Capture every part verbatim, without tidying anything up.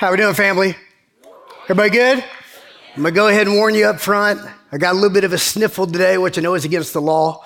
How we doing, family? Everybody good? I'm gonna go ahead and warn you up front. I got a little bit of a sniffle today, which I know is against the law.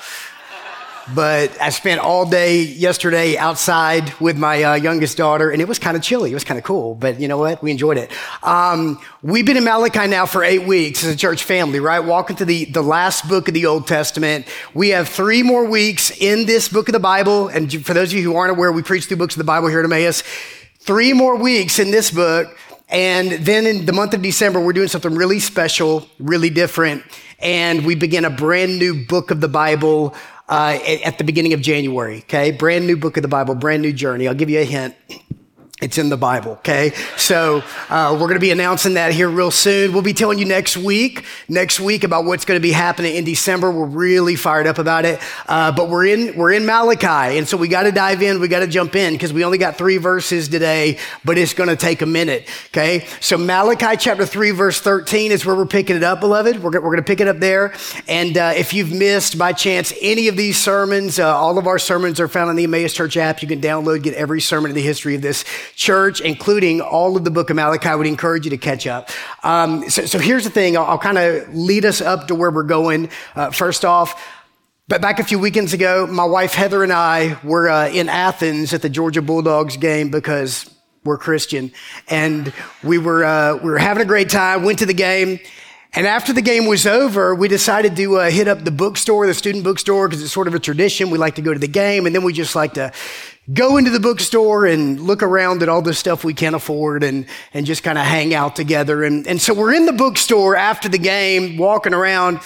But I spent all day yesterday outside with my uh, youngest daughter, and it was kind of chilly. It was kind of cool, but you know what? We enjoyed it. Um, we've been in Malachi now for eight weeks as a church family, right? Walking through the, the last book of the Old Testament. We have three more weeks in this book of the Bible. And for those of you who aren't aware, we preach through books of the Bible here at Emmaus. Three more weeks in this book. And then in the month of December, we're doing something really special, really different. And we begin a brand new book of the Bible Uh, at the beginning of January, okay? Brand new book of the Bible, brand new journey. I'll give you a hint. It's in the Bible, okay? So uh, we're going to be announcing that here real soon. We'll be telling you next week, next week about what's going to be happening in December. We're really fired up about it. Uh, but we're in we're in Malachi, and so we got to dive in. We got to jump in because we only got three verses today, but it's going to take a minute, okay? So Malachi chapter three, verse thirteen is where we're picking it up, beloved. We're, we're going to pick it up there. And uh, if you've missed by chance any of these sermons, uh, all of our sermons are found in the Emmaus Church app. You can download, get every sermon in the history of this church, including all of the book of Malachi. I would encourage you to catch up. Um, so, so here's the thing. I'll, I'll kind of lead us up to where we're going. Uh, first off, but back a few weekends ago, my wife Heather and I were uh, in Athens at the Georgia Bulldogs game because we're Christian, and we were uh, we were having a great time. Went to the game. And after the game was over, we decided to uh, hit up the bookstore, the student bookstore, because it's sort of a tradition. We like to go to the game, and then we just like to go into the bookstore and look around at all the stuff we can't afford and, and just kind of hang out together. And, and so we're in the bookstore after the game, walking around,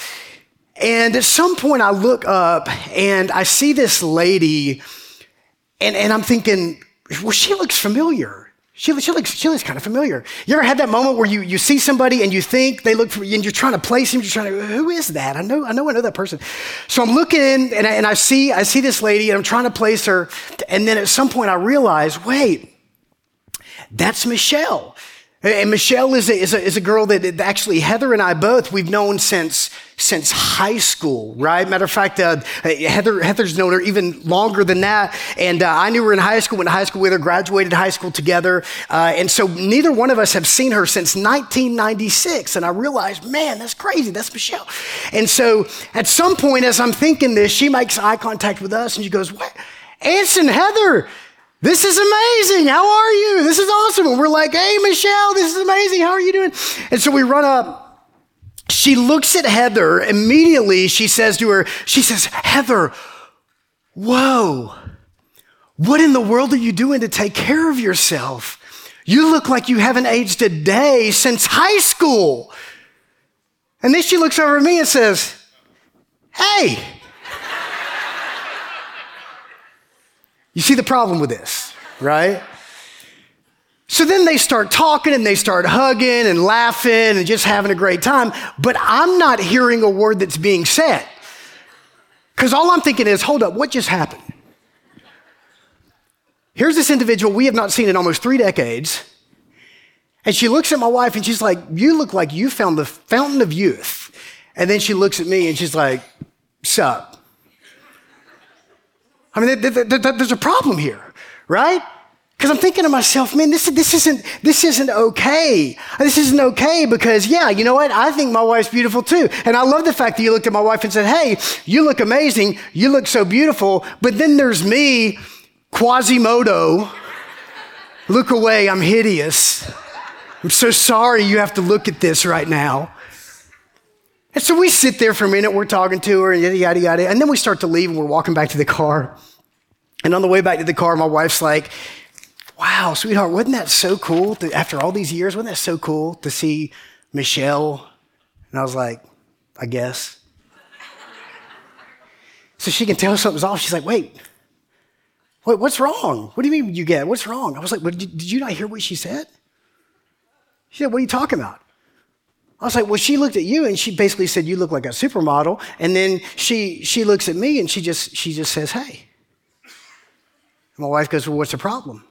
and at some point I look up and I see this lady, and, and I'm thinking, well, she looks familiar. She, she looks, she looks kind of familiar. You ever had that moment where you, you see somebody and you think they look for you and you're trying to place them, you're trying to, who is that? I know, I know, I know that person. So I'm looking and I, and I see, I see this lady and I'm trying to place her. And then at some point I realize, wait, that's Michelle. And Michelle is a, is a, is a girl that actually Heather and I both, we've known since, since high school, right? Matter of fact, uh, Heather, Heather's known her even longer than that. And uh, I knew her in high school, went to high school with her, graduated high school together. Uh, and so neither one of us have seen her since nineteen ninety-six. And I realized, man, that's crazy. That's Michelle. And so at some point, as I'm thinking this, she makes eye contact with us and she goes, what? Anson, Heather, this is amazing. How are you? This is awesome. And we're like, hey, Michelle, this is amazing. How are you doing? And so we run up. She looks at Heather. Immediately, she says to her, she says, Heather, whoa, what in the world are you doing to take care of yourself? You look like you haven't aged a day since high school. And then she looks over at me and says, hey. You see the problem with this, right? So then they start talking and they start hugging and laughing and just having a great time. But I'm not hearing a word that's being said. Because all I'm thinking is, hold up, what just happened? Here's this individual we have not seen in almost three decades. And she looks at my wife and she's like, you look like you found the fountain of youth. And then she looks at me and she's like, sup? I mean, th- th- th- there's a problem here, right? Because I'm thinking to myself, man, this, this isn't this isn't okay. This isn't okay because, yeah, you know what? I think my wife's beautiful too. And I love the fact that you looked at my wife and said, hey, you look amazing. You look so beautiful. But then there's me, Quasimodo. Look away, I'm hideous. I'm so sorry you have to look at this right now. And so we sit there for a minute, we're talking to her, and yada, yada, yada. And then we start to leave, and we're walking back to the car. And on the way back to the car, my wife's like, wow, sweetheart, wasn't that so cool? To, after all these years, wasn't that so cool to see Michelle? And I was like, I guess. So she can tell something's off. She's like, wait, wait, what's wrong? What do you mean you get? What's wrong? I was like, well, did, did you not hear what she said? She said, what are you talking about? I was like, well, she looked at you and she basically said, you look like a supermodel. And then she she looks at me and she just she just says, hey. And my wife goes, well, what's the problem?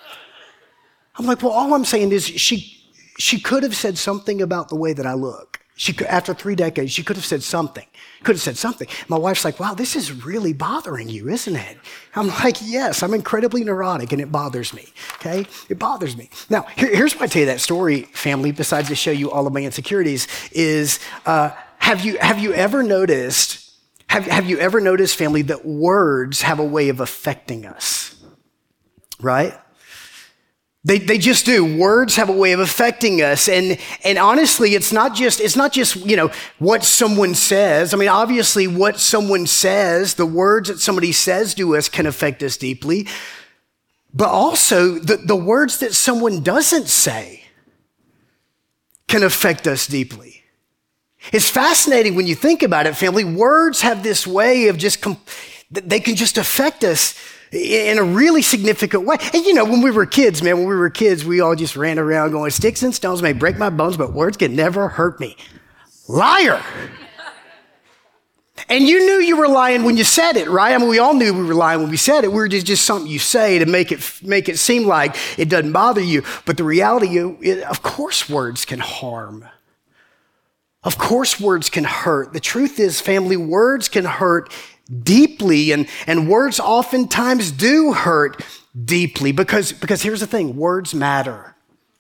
I'm like, well, all I'm saying is she she could have said something about the way that I look. She could, after three decades, she could have said something. Could have said something. My wife's like, wow, this is really bothering you, isn't it? I'm like, yes, I'm incredibly neurotic and it bothers me, okay? It bothers me. Now, here, here's why I tell you that story, family, besides to show you all of my insecurities, is uh, have you have you ever noticed, have, have you ever noticed, family, that words have a way of affecting us, right? They they just do. Words have a way of affecting us. And and honestly, it's not just, it's not just, you know, what someone says. I mean, obviously what someone says, the words that somebody says to us can affect us deeply. But also the, the words that someone doesn't say can affect us deeply. It's fascinating when you think about it, family. Words have this way of just, com- they can just affect us in a really significant way. And you know, when we were kids, man, when we were kids, we all just ran around going, sticks and stones may break my bones, but words can never hurt me. Liar. And you knew you were lying when you said it, right? I mean, we all knew we were lying when we said it. We were just, just something you say to make it make it seem like it doesn't bother you. But the reality, you, it, of course, words can harm. Of course, words can hurt. The truth is, family, words can hurt deeply, and, and words oftentimes do hurt deeply because, because here's the thing, words matter.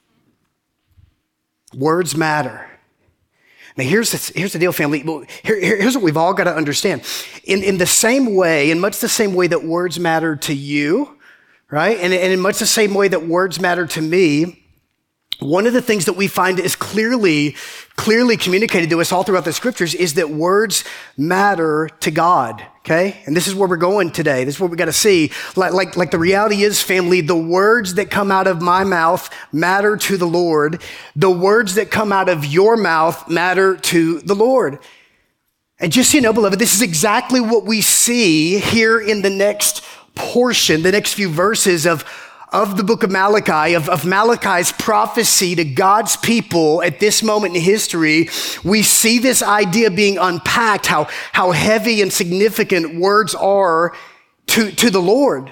Words matter. Now here's the, here's the deal, family. Here, here's what we've all got to understand. In, in the same way, in much the same way that words matter to you, right? And, and in much the same way that words matter to me, one of the things that we find is clearly, clearly communicated to us all throughout the scriptures is that words matter to God, okay? And this is where we're going today. This is what we got to see. Like, like, like the reality is, family, the words that come out of my mouth matter to the Lord. The words that come out of your mouth matter to the Lord. And just so you know, beloved, this is exactly what we see here in the next portion, the next few verses of of the book of Malachi, of, of Malachi's prophecy to God's people at this moment in history. We see this idea being unpacked, how, how heavy and significant words are to, to the Lord.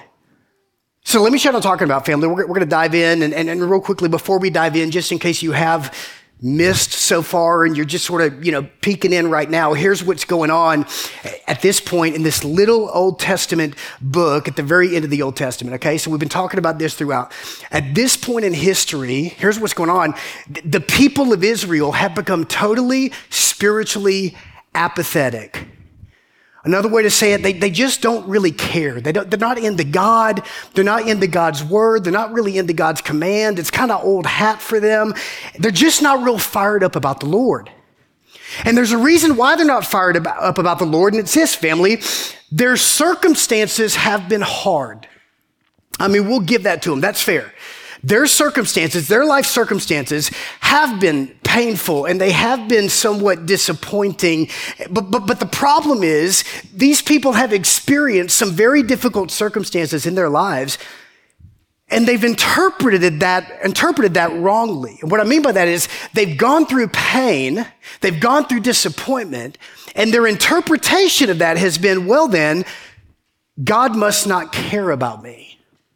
So let me show you what I'm talking about, family. We're, we're going to dive in, and, and, and real quickly, before we dive in, just in case you have missed so far and you're just sort of, you know, peeking in right now, here's what's going on at this point in this little Old Testament book at the very end of the Old Testament, okay? So we've been talking about this throughout. At this point in history, here's what's going on. The people of Israel have become totally spiritually apathetic. Another way to say it, they, they just don't really care. They don't, they're not into God. They're not into God's word. They're not really into God's command. It's kind of old hat for them. They're just not real fired up about the Lord. And there's a reason why they're not fired about, up about the Lord, and it's this, family. Their circumstances have been hard. I mean, we'll give that to them. That's fair. Their circumstances, their life circumstances have been painful and they have been somewhat disappointing. But, but, but the problem is these people have experienced some very difficult circumstances in their lives, and they've interpreted that, interpreted that wrongly. And what I mean by that is they've gone through pain, they've gone through disappointment, and their interpretation of that has been, well then, God must not care about me.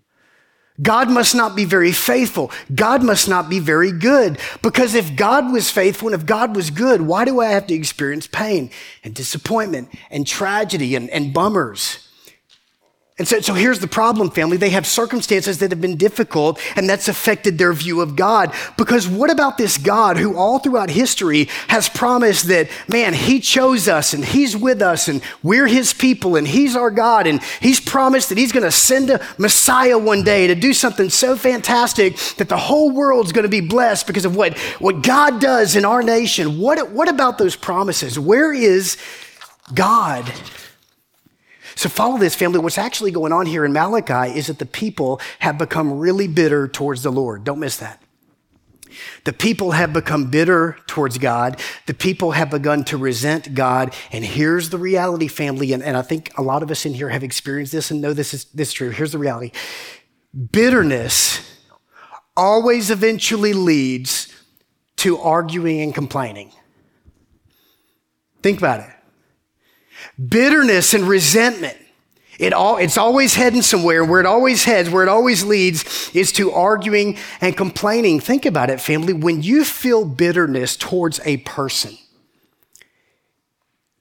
God must not be very faithful. God must not be very good. Because if God was faithful and if God was good, why do I have to experience pain and disappointment and tragedy and, and bummers? And so, so here's the problem, family. They have circumstances that have been difficult, and that's affected their view of God. Because what about this God who all throughout history has promised that, man, he chose us and he's with us and we're his people and he's our God, and he's promised that he's going to send a Messiah one day to do something so fantastic that the whole world's going to be blessed because of what, what God does in our nation. What, what about those promises? Where is God? So follow this, family. What's actually going on here in Malachi is that the people have become really bitter towards the Lord. Don't miss that. The people have become bitter towards God. The people have begun to resent God. And here's the reality, family, and, and I think a lot of us in here have experienced this and know this is, this is true. Here's the reality. Bitterness always eventually leads to arguing and complaining. Think about it. Bitterness and resentment, it all, it's always heading somewhere. Where it always heads, where it always leads is to arguing and complaining. Think about it, family. When you feel bitterness towards a person,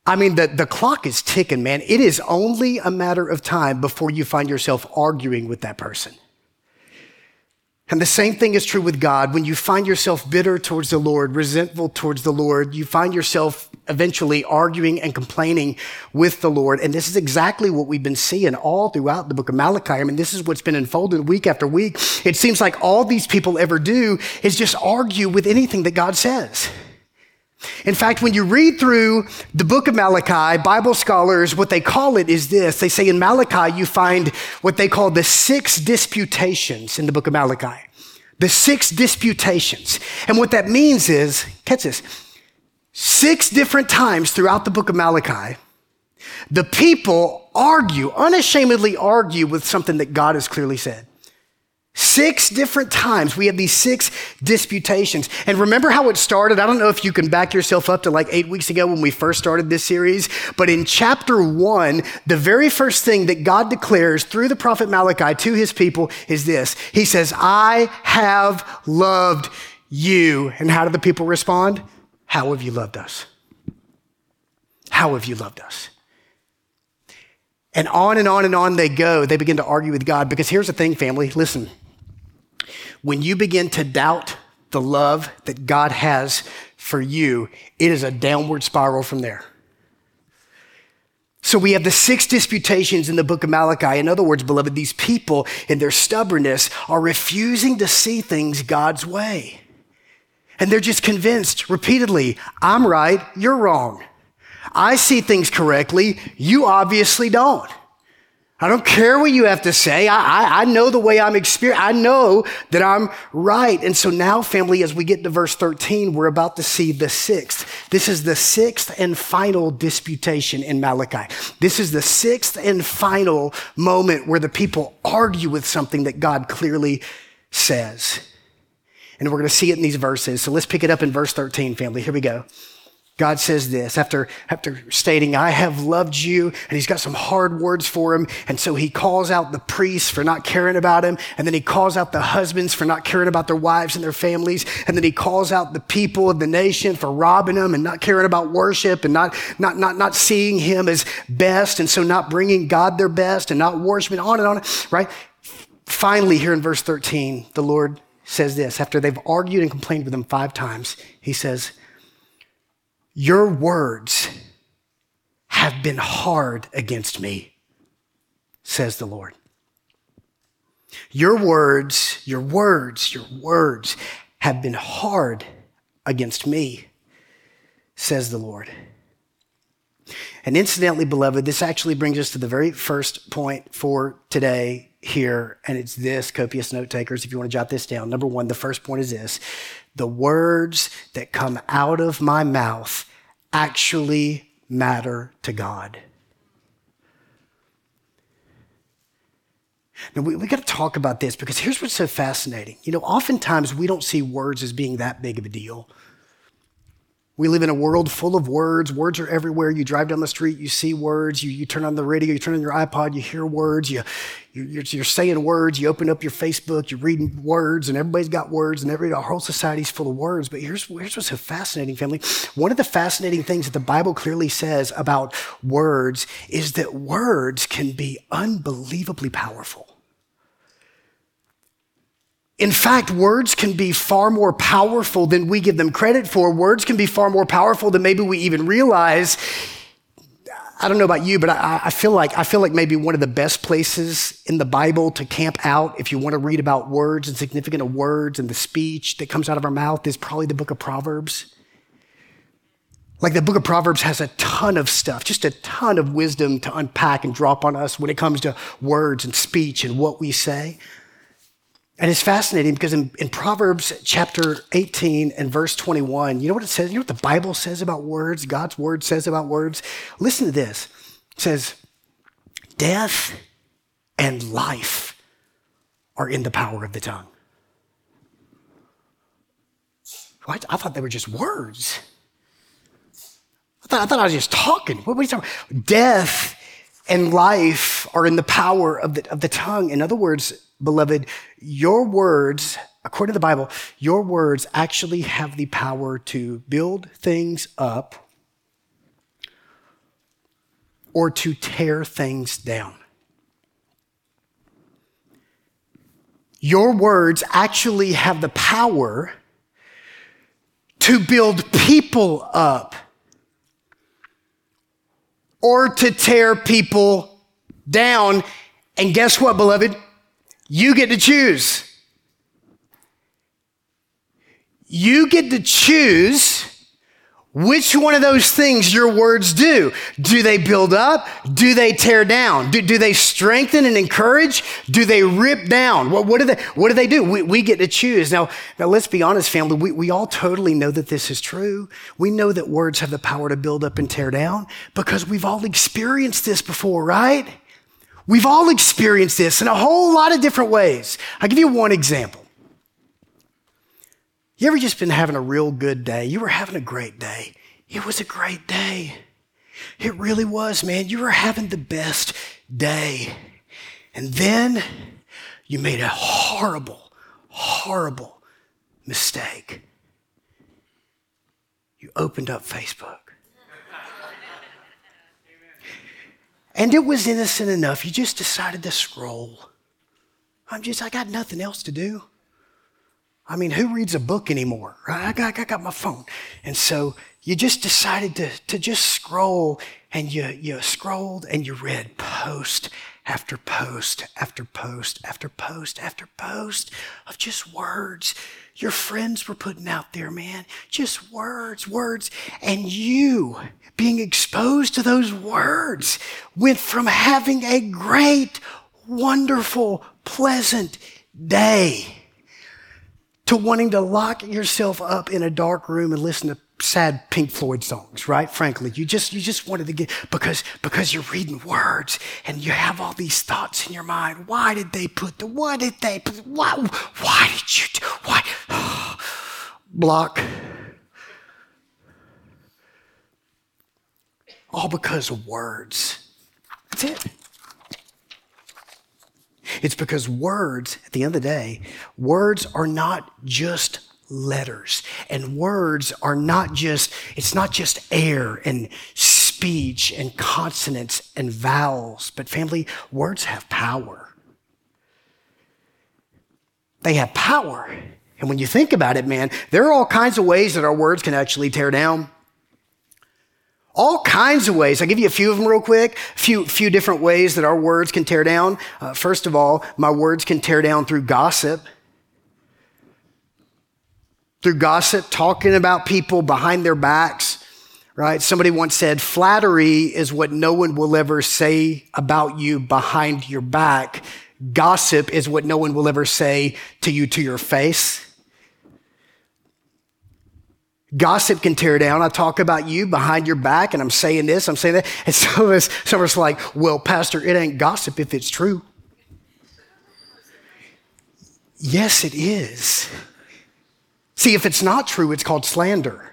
I mean, the, the clock is ticking, man. It is only a matter of time before you find yourself arguing with that person. And the same thing is true with God. When you find yourself bitter towards the Lord, resentful towards the Lord, you find yourself eventually arguing and complaining with the Lord. And this is exactly what we've been seeing all throughout the book of Malachi. I mean, this is what's been unfolded week after week. It seems like all these people ever do is just argue with anything that God says. In fact, when you read through the book of Malachi, Bible scholars, what they call it is this. They say in Malachi, you find what they call the six disputations in the book of Malachi. The six disputations. And what that means is, catch this, six different times throughout the book of Malachi, the people argue, unashamedly argue with something that God has clearly said. Six different times we have these six disputations. And remember how it started? I don't know if you can back yourself up to like eight weeks ago when we first started this series, but in chapter one, the very first thing that God declares through the prophet Malachi to his people is this. He says, I have loved you. And how do the people respond? How have you loved us? How have you loved us? And on and on and on they go. They begin to argue with God because here's the thing, family. Listen. When you begin to doubt the love that God has for you, it is a downward spiral from there. So we have the six disputations in the book of Malachi. In other words, beloved, these people in their stubbornness are refusing to see things God's way. And they're just convinced repeatedly, I'm right, you're wrong. I see things correctly, you obviously don't. I don't care what you have to say. I, I, I know the way I'm experiencing. I know that I'm right. And so now, family, as we get to verse thirteen, we're about to see the sixth. This is the sixth and final disputation in Malachi. This is the sixth and final moment where the people argue with something that God clearly says. And we're going to see it in these verses. So let's pick it up in verse thirteen, family. Here we go. God says this after, after stating, I have loved you, and he's got some hard words for him. And so he calls out the priests for not caring about him. And then he calls out the husbands for not caring about their wives and their families. And then he calls out the people of the nation for robbing them and not caring about worship and not, not, not, not seeing him as best. And so not bringing God their best and not worshiping, on and on, right? Finally, here in verse thirteen, the Lord says this. After they've argued and complained with him five times, he says, your words have been hard against me, says the Lord. Your words, your words, your words have been hard against me, says the Lord. And incidentally, beloved, this actually brings us to the very first point for today here, and it's this, copious note takers, if you want to jot this down. Number one, the first point is this. The words that come out of my mouth actually matter to God. Now, we, we got to talk about this because here's what's so fascinating. You know, oftentimes we don't see words as being that big of a deal. We live in a world full of words. Words are everywhere. You drive down the street, you see words. You, you turn on the radio, you turn on your iPod, you hear words. You, you, you're, you're saying words. You open up your Facebook, you're reading words, and everybody's got words, and every, our whole society's full of words. But here's, here's what's so fascinating, family. One of the fascinating things that the Bible clearly says about words is that words can be unbelievably powerful. In fact, words can be far more powerful than we give them credit for. Words can be far more powerful than maybe we even realize. I don't know about you, but I, I feel like I feel like maybe one of the best places in the Bible to camp out if you want to read about words and significance of words and the speech that comes out of our mouth is probably the book of Proverbs. Like the book of Proverbs has a ton of stuff, just a ton of wisdom to unpack and drop on us when it comes to words and speech and what we say. And it's fascinating because in, in Proverbs chapter eighteen and verse twenty-one, you know what it says? You know what the Bible says about words? God's word says about words? Listen to this. It says, death and life are in the power of the tongue. What? I thought they were just words. I thought, I thought I was just talking. What, what are you talking about? Death and life are in the power of the, of the tongue. In other words, beloved, your words, according to the Bible, your words actually have the power to build things up or to tear things down. Your words actually have the power to build people up or to tear people down. And guess what, beloved? You get to choose. You get to choose which one of those things your words do. Do they build up? Do they tear down? Do, do they strengthen and encourage? Do they rip down? What, what, do, they, what do they do? We, we get to choose. Now, now, let's be honest, family. We, we all totally know that this is true. We know that words have the power to build up and tear down because we've all experienced this before, right? We've all experienced this in a whole lot of different ways. I'll give you one example. You ever just been having a real good day? You were having a great day. It was a great day. It really was, man. You were having the best day. And then you made a horrible, horrible mistake. You opened up Facebook. And it was innocent enough. You just decided to scroll. I'm just, I got nothing else to do. I mean, who reads a book anymore, right? I got, I got my phone. And so you just decided to, to just scroll, and you, you scrolled and you read post after post after post after post after post of just words your friends were putting out there, man. Just words, words. And you, being exposed to those words, went from having a great, wonderful, pleasant day to wanting to lock yourself up in a dark room and listen to sad Pink Floyd songs, right? Frankly, you just you just wanted to get, because because you're reading words and you have all these thoughts in your mind. Why did they put the, why did they put, why, why did you do, why? Block. All because of words. That's it. It's because words, at the end of the day, words are not just letters. And words are not just, it's not just air and speech and consonants and vowels. But family, words have power. They have power. And when you think about it, man, there are all kinds of ways that our words can actually tear down. All kinds of ways. I'll give you a few of them real quick. A few, few different ways that our words can tear down. Uh, first of all, my words can tear down through gossip. Through gossip, talking about people behind their backs, right? Somebody once said, flattery is what no one will ever say about you behind your back. Gossip is what no one will ever say to you to your face. Gossip can tear down. I talk about you behind your back, and I'm saying this, I'm saying that. And some of us, some of us are like, well, Pastor, it ain't gossip if it's true. Yes, it is. See, if it's not true, it's called slander.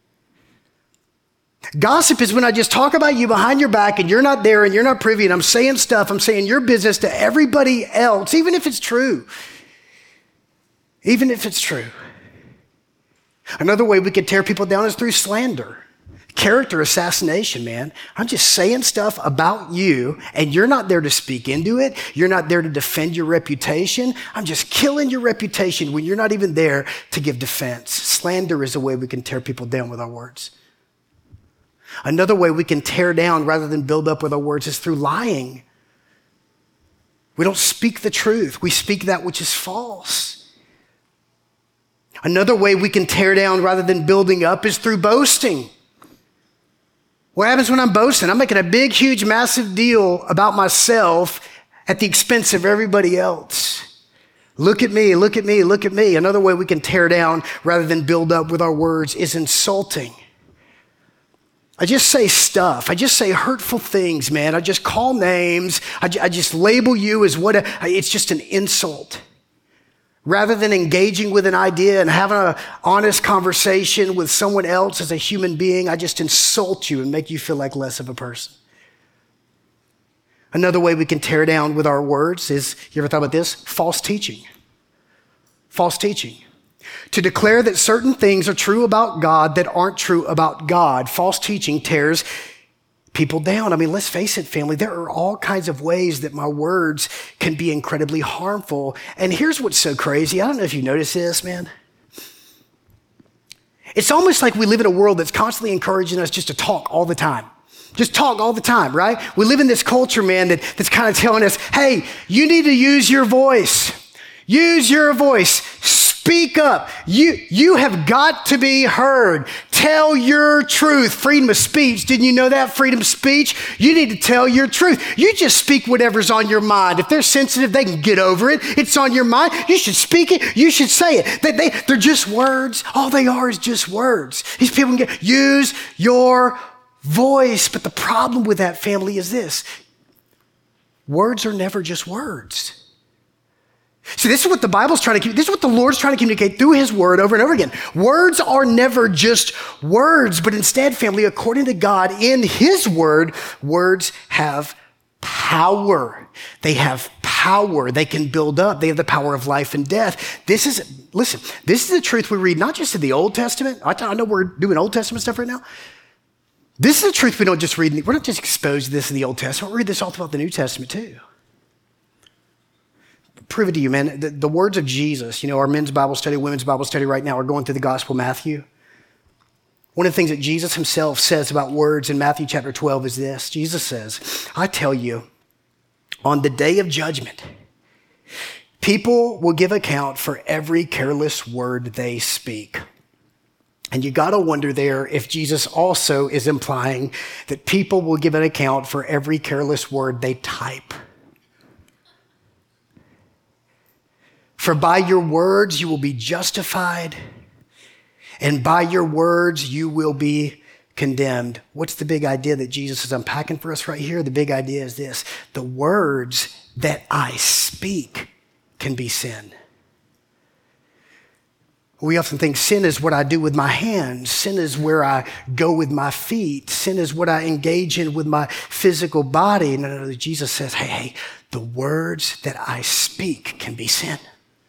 Gossip is when I just talk about you behind your back and you're not there and you're not privy, and I'm saying stuff, I'm saying your business to everybody else, even if it's true. Even if it's true. Another way we could tear people down is through slander. Character assassination, man. I'm just saying stuff about you, and you're not there to speak into it. You're not there to defend your reputation. I'm just killing your reputation when you're not even there to give defense. Slander is a way we can tear people down with our words. Another way we can tear down rather than build up with our words is through lying. We don't speak the truth. We speak that which is false. Another way we can tear down rather than building up is through boasting. What happens when I'm boasting? I'm making a big, huge, massive deal about myself at the expense of everybody else. Look at me, look at me, look at me. Another way we can tear down rather than build up with our words is insulting. I just say stuff. I just say hurtful things, man. I just call names. I, I just label you as what, a, it's just an insult. Rather than engaging with an idea and having an honest conversation with someone else as a human being, I just insult you and make you feel like less of a person. Another way we can tear down with our words is, you ever thought about this? False teaching. False teaching. To declare that certain things are true about God that aren't true about God. False teaching tears people down. I mean, let's face it, family, there are all kinds of ways that my words can be incredibly harmful. And here's what's so crazy. I don't know if you notice this, man. It's almost like we live in a world that's constantly encouraging us just to talk all the time. Just talk all the time, right? We live in this culture, man, that, that's kind of telling us, hey, you need to use your voice. Use your voice. Speak up. You, you have got to be heard. Tell your truth. Freedom of speech. Didn't you know that? Freedom of speech. You need to tell your truth. You just speak whatever's on your mind. If they're sensitive, they can get over it. It's on your mind. You should speak it. You should say it. They, they, they're just words. All they are is just words. These people can get, use your voice. But the problem with that, family, is this. Words are never just words. See, this is what the Bible's trying to, this is what the Lord's trying to communicate through his word over and over again. Words are never just words, but instead, family, according to God, in his word, words have power. They have power. They can build up. They have the power of life and death. This is, listen, this is the truth we read, not just in the Old Testament. I know we're doing Old Testament stuff right now. This is the truth we don't just read. We're not just exposed to this in the Old Testament. We read this all throughout the New Testament too. Prove it to you, man. The, the words of Jesus, you know, our men's Bible study, women's Bible study right now are going through the Gospel of Matthew. One of the things that Jesus himself says about words in Matthew chapter twelve is this. Jesus says, I tell you, on the day of judgment, people will give account for every careless word they speak. And you got to wonder there if Jesus also is implying that people will give an account for every careless word they type. For by your words you will be justified, and by your words you will be condemned. What's the big idea that Jesus is unpacking for us right here? The big idea is this: the words that I speak can be sin. We often think sin is what I do with my hands. Sin is where I go with my feet. Sin is what I engage in with my physical body. No, no, no. Jesus says, hey, hey, the words that I speak can be sin.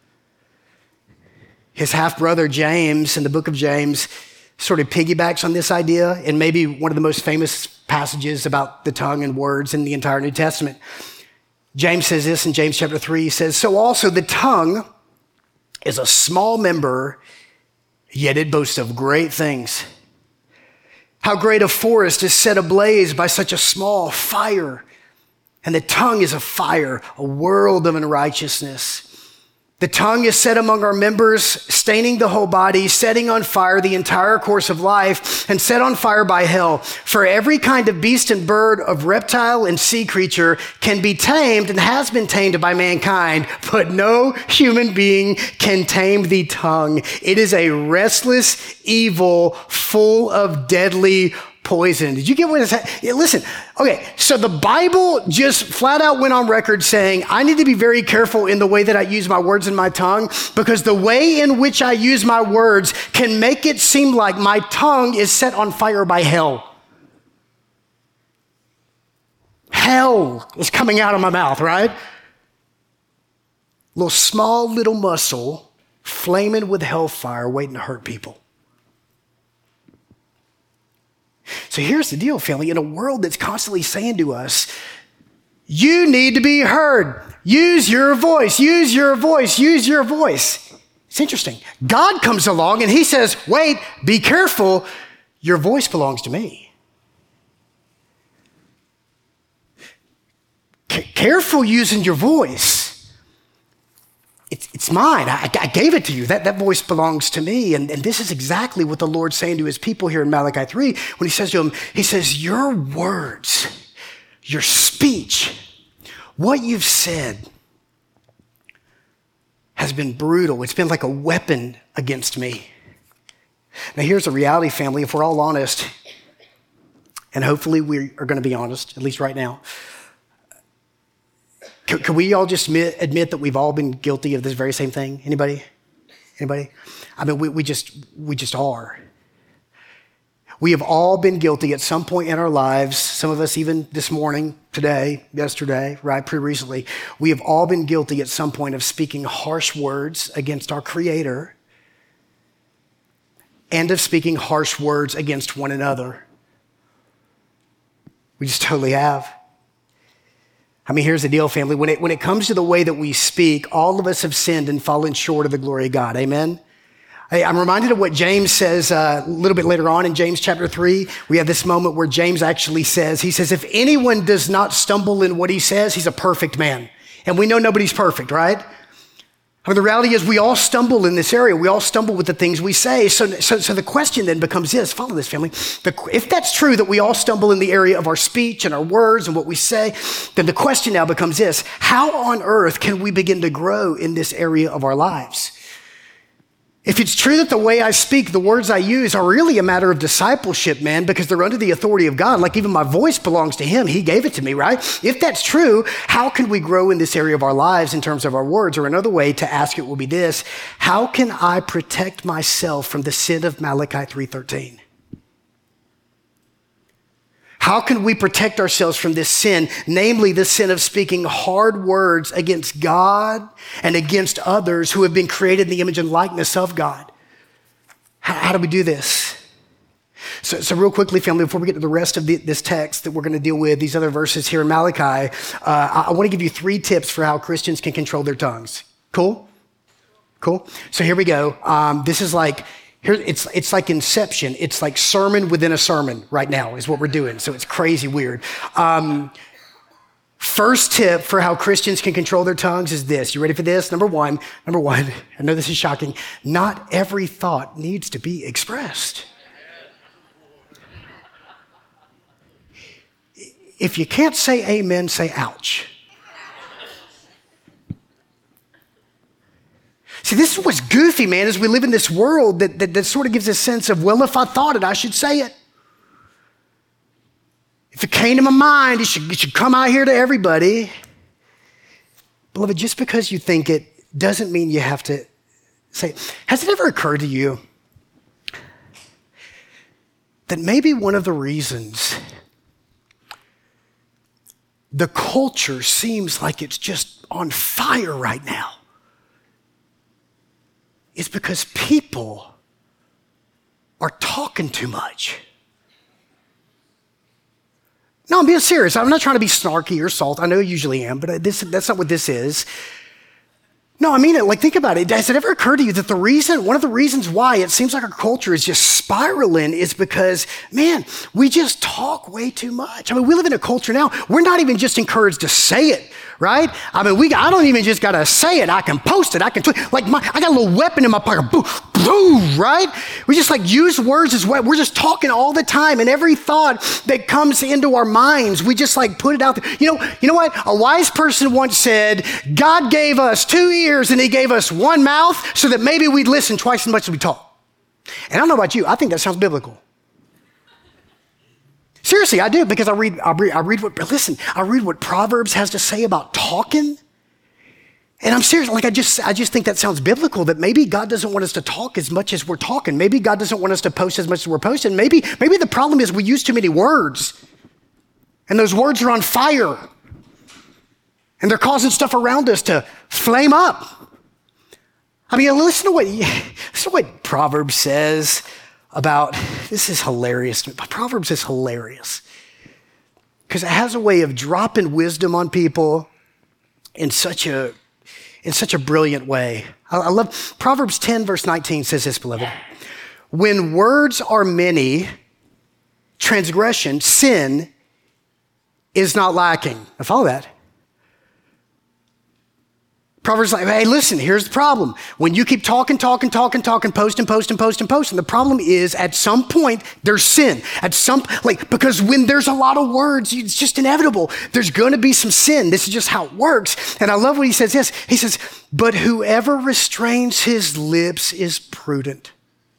His half-brother James in the book of James sort of piggybacks on this idea in maybe one of the most famous passages about the tongue and words in the entire New Testament. James says this in James chapter three. He says, so also the tongue is a small member, yet it boasts of great things. How great a forest is set ablaze by such a small fire. And the tongue is a fire, a world of unrighteousness. The tongue is set among our members, staining the whole body, setting on fire the entire course of life, and set on fire by hell. For every kind of beast and bird, of reptile and sea creature can be tamed and has been tamed by mankind, but no human being can tame the tongue. It is a restless evil full of deadly poison. Did you get what it's yeah, listen, okay, so the Bible just flat out went on record saying, I need to be very careful in the way that I use my words and my tongue, because the way in which I use my words can make it seem like my tongue is set on fire by hell. Hell is coming out of my mouth, right? Little small little muscle flaming with hellfire waiting to hurt people. So here's the deal, family. In a world that's constantly saying to us, you need to be heard. Use your voice, use your voice, use your voice. It's interesting. God comes along and he says, wait, be careful. Your voice belongs to me. C- careful using your voice. It's, it's mine. I, I gave it to you. That, that voice belongs to me. And, and this is exactly what the Lord's saying to his people here in Malachi three. When he says to them, he says, your words, your speech, what you've said has been brutal. It's been like a weapon against me. Now here's the reality, family. If we're all honest, and hopefully we are going to be honest, at least right now, Can, can we all just admit, admit that we've all been guilty of this very same thing? Anybody? Anybody? I mean, we, we just we just are. We have all been guilty at some point in our lives. Some of us even this morning, today, yesterday, right, pretty recently. We have all been guilty at some point of speaking harsh words against our Creator and of speaking harsh words against one another. We just totally have. I mean, here's the deal, family. When it, when it comes to the way that we speak, all of us have sinned and fallen short of the glory of God. Amen? Hey, I'm reminded of what James says uh, a little bit later on in James chapter three. We have this moment where James actually says, he says, if anyone does not stumble in what he says, he's a perfect man. And we know nobody's perfect, right? I mean, the reality is we all stumble in this area. We all stumble with the things we say. So, so, so the question then becomes this, follow this, family. The, if that's true that we all stumble in the area of our speech and our words and what we say, then the question now becomes this, how on earth can we begin to grow in this area of our lives? If it's true that the way I speak, the words I use are really a matter of discipleship, man, because they're under the authority of God, like even my voice belongs to him. He gave it to me, right? If that's true, how can we grow in this area of our lives in terms of our words? Or another way to ask it will be this, how can I protect myself from the sin of Malachi three thirteen? How can we protect ourselves from this sin, namely the sin of speaking hard words against God and against others who have been created in the image and likeness of God? How, how do we do this? So, so real quickly, family, before we get to the rest of the, this text that we're going to deal with, these other verses here in Malachi, uh, I, I want to give you three tips for how Christians can control their tongues. Cool? Cool? So here we go. Um, this is like... Here, it's, it's like Inception. It's like sermon within a sermon right now is what we're doing. So it's crazy weird. Um, first tip for how Christians can control their tongues is this. You ready for this? Number one, number one, I know this is shocking. Not every thought needs to be expressed. If you can't say amen, say ouch. See, this is what's goofy, man, as we live in this world that, that, that sort of gives a sense of, well, if I thought it, I should say it. If it came to my mind, it should, it should come out here to everybody. Beloved, just because you think it doesn't mean you have to say it. Has it ever occurred to you that maybe one of the reasons the culture seems like it's just on fire right now is because people are talking too much? No, I'm being serious. I'm not trying to be snarky or salt. I know I usually am, but this, that's not what this is. No, I mean it. Like, think about it. Has it ever occurred to you that the reason, one of the reasons why it seems like our culture is just spiraling is because, man, we just talk way too much. I mean, we live in a culture now, we're not even just encouraged to say it, right? I mean, we, I don't even just got to say it. I can post it. I can tweet. Like, my, I got a little weapon in my pocket. Boom, boom, right? We just like use words as well. We're just talking all the time. And every thought that comes into our minds, we just like put it out there. You know, you know what? A wise person once said, God gave us two ears and he gave us one mouth so that maybe we'd listen twice as much as we talk. And I don't know about you. I think that sounds biblical. Seriously, I do, because I read, I read, I read what, listen, I read what Proverbs has to say about talking. And I'm serious, like I just, I just think that sounds biblical, that maybe God doesn't want us to talk as much as we're talking. Maybe God doesn't want us to post as much as we're posting. Maybe, maybe the problem is we use too many words, and those words are on fire, and they're causing stuff around us to flame up. I mean, listen to what, listen to what Proverbs says about, this is hilarious. Proverbs is hilarious because it has a way of dropping wisdom on people in such a, in such a brilliant way. I, I love, Proverbs ten verse nineteen says this, beloved. When words are many, transgression, sin is not lacking. Now follow that. Proverbs like, hey, listen, here's the problem. When you keep talking, talking, talking, talking, posting, posting, posting, posting, the problem is at some point there's sin. At some, like, because when there's a lot of words, it's just inevitable. There's going to be some sin. This is just how it works. And I love what he says this. He says, but whoever restrains his lips is prudent.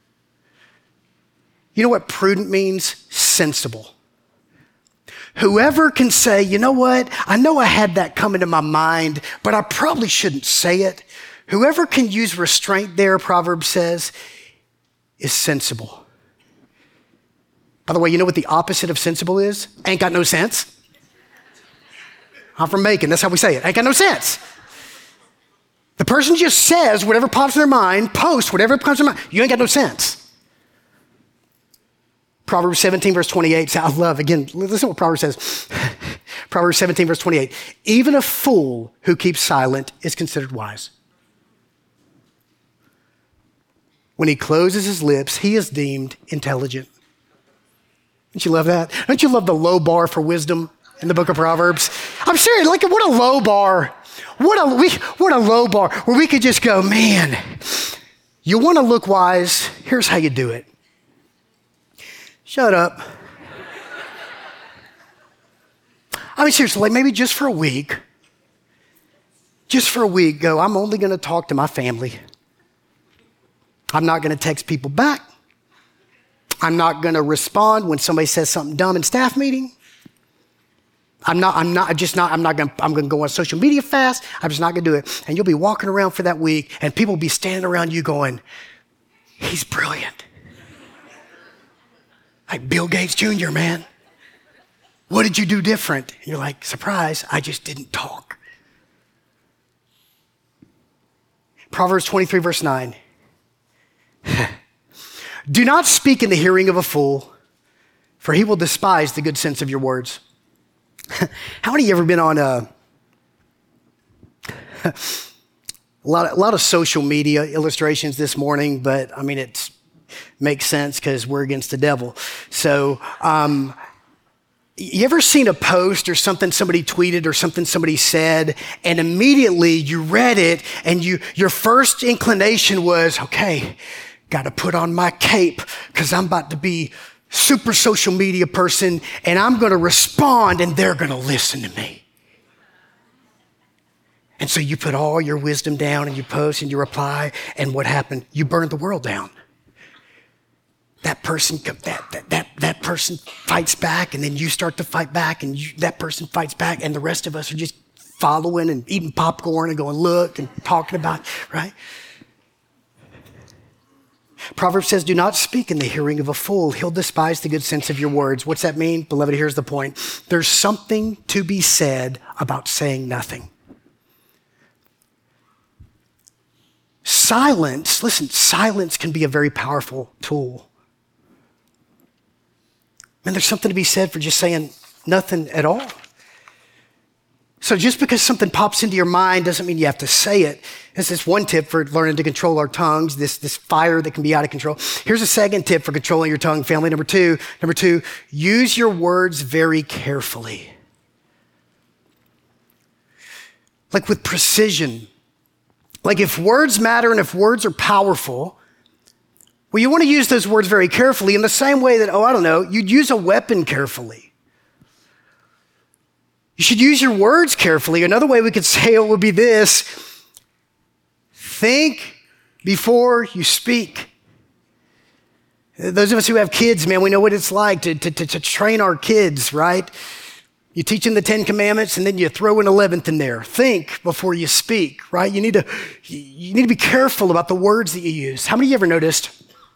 You know what prudent means? Sensible. Whoever can say, you know what? I know I had that come into my mind, but I probably shouldn't say it. Whoever can use restraint there, Proverbs says, is sensible. By the way, you know what the opposite of sensible is? Ain't got no sense. I'm from Macon. That's how we say it. Ain't got no sense. The person just says whatever pops in their mind, posts whatever pops in their mind. You ain't got no sense. Proverbs seventeen, verse twenty-eight, I love, again, listen to what Proverbs says. Proverbs seventeen, verse twenty-eight. Even a fool who keeps silent is considered wise. When he closes his lips, he is deemed intelligent. Don't you love that? Don't you love the low bar for wisdom in the book of Proverbs? I'm serious, like what a low bar. What a, we, what a low bar where we could just go, man, you want to look wise? Here's how you do it. Shut up. I mean, seriously, like maybe just for a week, just for a week, go, I'm only going to talk to my family. I'm not going to text people back. I'm not going to respond when somebody says something dumb in staff meeting. I'm not, I'm not, just not, I'm not going to, I'm going to go on social media fast. I'm just not going to do it. And you'll be walking around for that week and people will be standing around you going, he's brilliant. Like Bill Gates Junior, man. What did you do different? And you're like, surprise, I just didn't talk. Proverbs twenty-three, verse nine. Do not speak in the hearing of a fool, for he will despise the good sense of your words. How many of you ever been on a, a, lot of, a lot of social media illustrations this morning, but I mean, it makes sense because we're against the devil. So, um, you ever seen a post or something somebody tweeted or something somebody said, and immediately you read it and you your first inclination was, okay, got to put on my cape because I'm about to be super social media person and I'm going to respond and they're going to listen to me. And so you put all your wisdom down and you post and you reply, and what happened? You burned the world down. That person, that, that, that, that person fights back, and then you start to fight back, and you, that person fights back, and the rest of us are just following and eating popcorn and going, look, and talking about, right? Proverbs says, do not speak in the hearing of a fool. He'll despise the good sense of your words. What's that mean? Beloved, here's the point. There's something to be said about saying nothing. Silence, listen, silence can be a very powerful tool. Man, there's something to be said for just saying nothing at all. So just because something pops into your mind doesn't mean you have to say it. This is one tip for learning to control our tongues, this, this fire that can be out of control. Here's a second tip for controlling your tongue, family. Number two, number two, use your words very carefully. Like with precision. Like if words matter and if words are powerful, well, you want to use those words very carefully in the same way that, oh, I don't know, you'd use a weapon carefully. You should use your words carefully. Another way we could say it would be this: think before you speak. Those of us who have kids, man, we know what it's like to, to, to, to train our kids, right? You teach them the Ten Commandments and then you throw an eleventh in there. Think before you speak, right? You need to, you need to be careful about the words that you use. How many of you ever noticed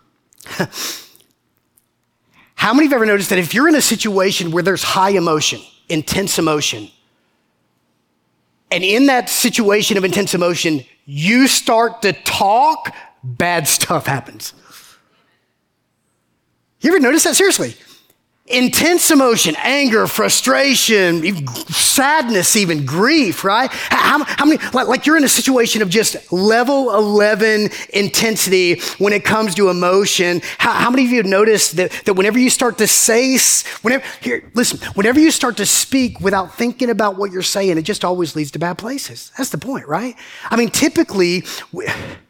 How many of you ever noticed that if you're in a situation where there's high emotion, intense emotion, and in that situation of intense emotion, you start to talk, bad stuff happens? You ever notice that? Seriously. Intense emotion, anger, frustration, even sadness, even grief, right? How, how many, like, like you're in a situation of just level eleven intensity when it comes to emotion. How, how many of you have noticed that, that whenever you start to say, whenever, here, listen, whenever you start to speak without thinking about what you're saying, it just always leads to bad places. That's the point, right? I mean, typically, we,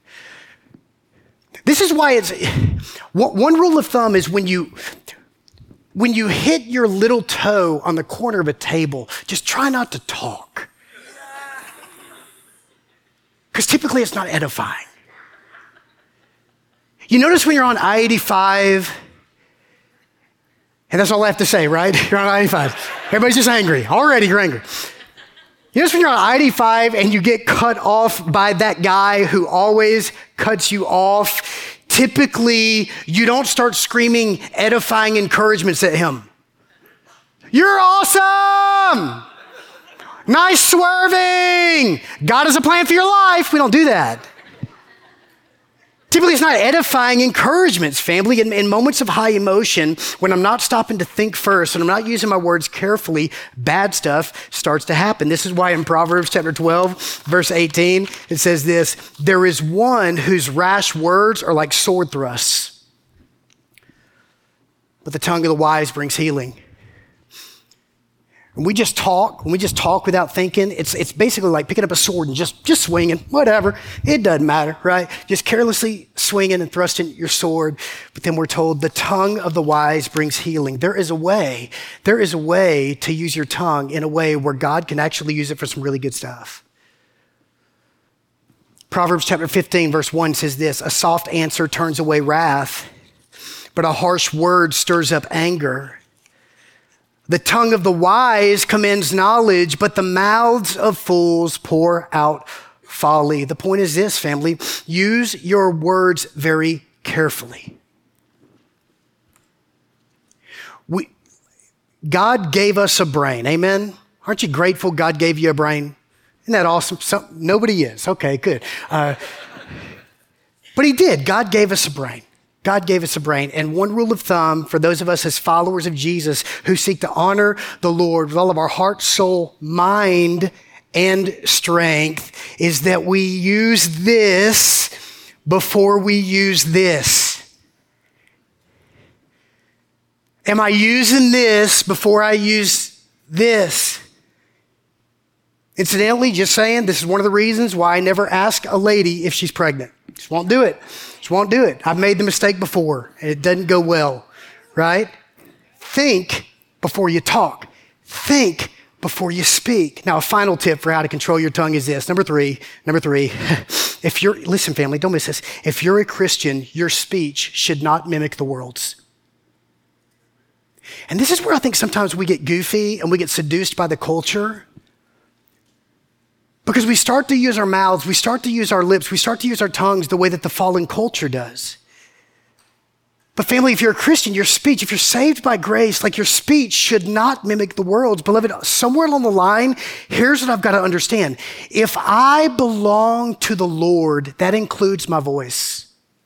this is why it's, one rule of thumb is when you, When you hit your little toe on the corner of a table, just try not to talk. Because typically it's not edifying. You notice when you're on I eighty-five, and that's all I have to say, right? You're on I eighty-five. Everybody's just angry. Already you're angry. You notice when you're on I eighty-five and you get cut off by that guy who always cuts you off, typically, you don't start screaming edifying encouragements at him. You're awesome! Nice swerving! God has a plan for your life. We don't do that. Typically, it's not edifying encouragements, family. In, in moments of high emotion, when I'm not stopping to think first and I'm not using my words carefully, bad stuff starts to happen. This is why in Proverbs chapter twelve, verse eighteen, it says this, there is one whose rash words are like sword thrusts, but the tongue of the wise brings healing. When we just talk, when we just talk without thinking, it's it's basically like picking up a sword and just, just swinging, whatever. It doesn't matter, right? Just carelessly swinging and thrusting your sword. But then we're told the tongue of the wise brings healing. There is a way, there is a way to use your tongue in a way where God can actually use it for some really good stuff. Proverbs chapter fifteen, verse one says this, a soft answer turns away wrath, but a harsh word stirs up anger. The tongue of the wise commends knowledge, but the mouths of fools pour out folly. The point is this, family, use your words very carefully. We, God gave us a brain, amen? Aren't you grateful God gave you a brain? Isn't that awesome? Some, nobody is. Okay, good. Uh, but he did. God gave us a brain. God gave us a brain. And one rule of thumb for those of us as followers of Jesus who seek to honor the Lord with all of our heart, soul, mind, and strength is that we use this before we use this. Am I using this before I use this? Incidentally, just saying, this is one of the reasons why I never ask a lady if she's pregnant. Just won't do it. Just won't do it. I've made the mistake before, and it doesn't go well, right? Think before you talk. Think before you speak. Now, a final tip for how to control your tongue is this. Number three, number three, if you're, listen, family, don't miss this. If you're a Christian, your speech should not mimic the world's. And this is where I think sometimes we get goofy and we get seduced by the culture. Because we start to use our mouths, we start to use our lips, we start to use our tongues the way that the fallen culture does. But family, if you're a Christian, your speech, if you're saved by grace, like your speech should not mimic the world's. Beloved, somewhere along the line, here's what I've got to understand. If I belong to the Lord, that includes my voice.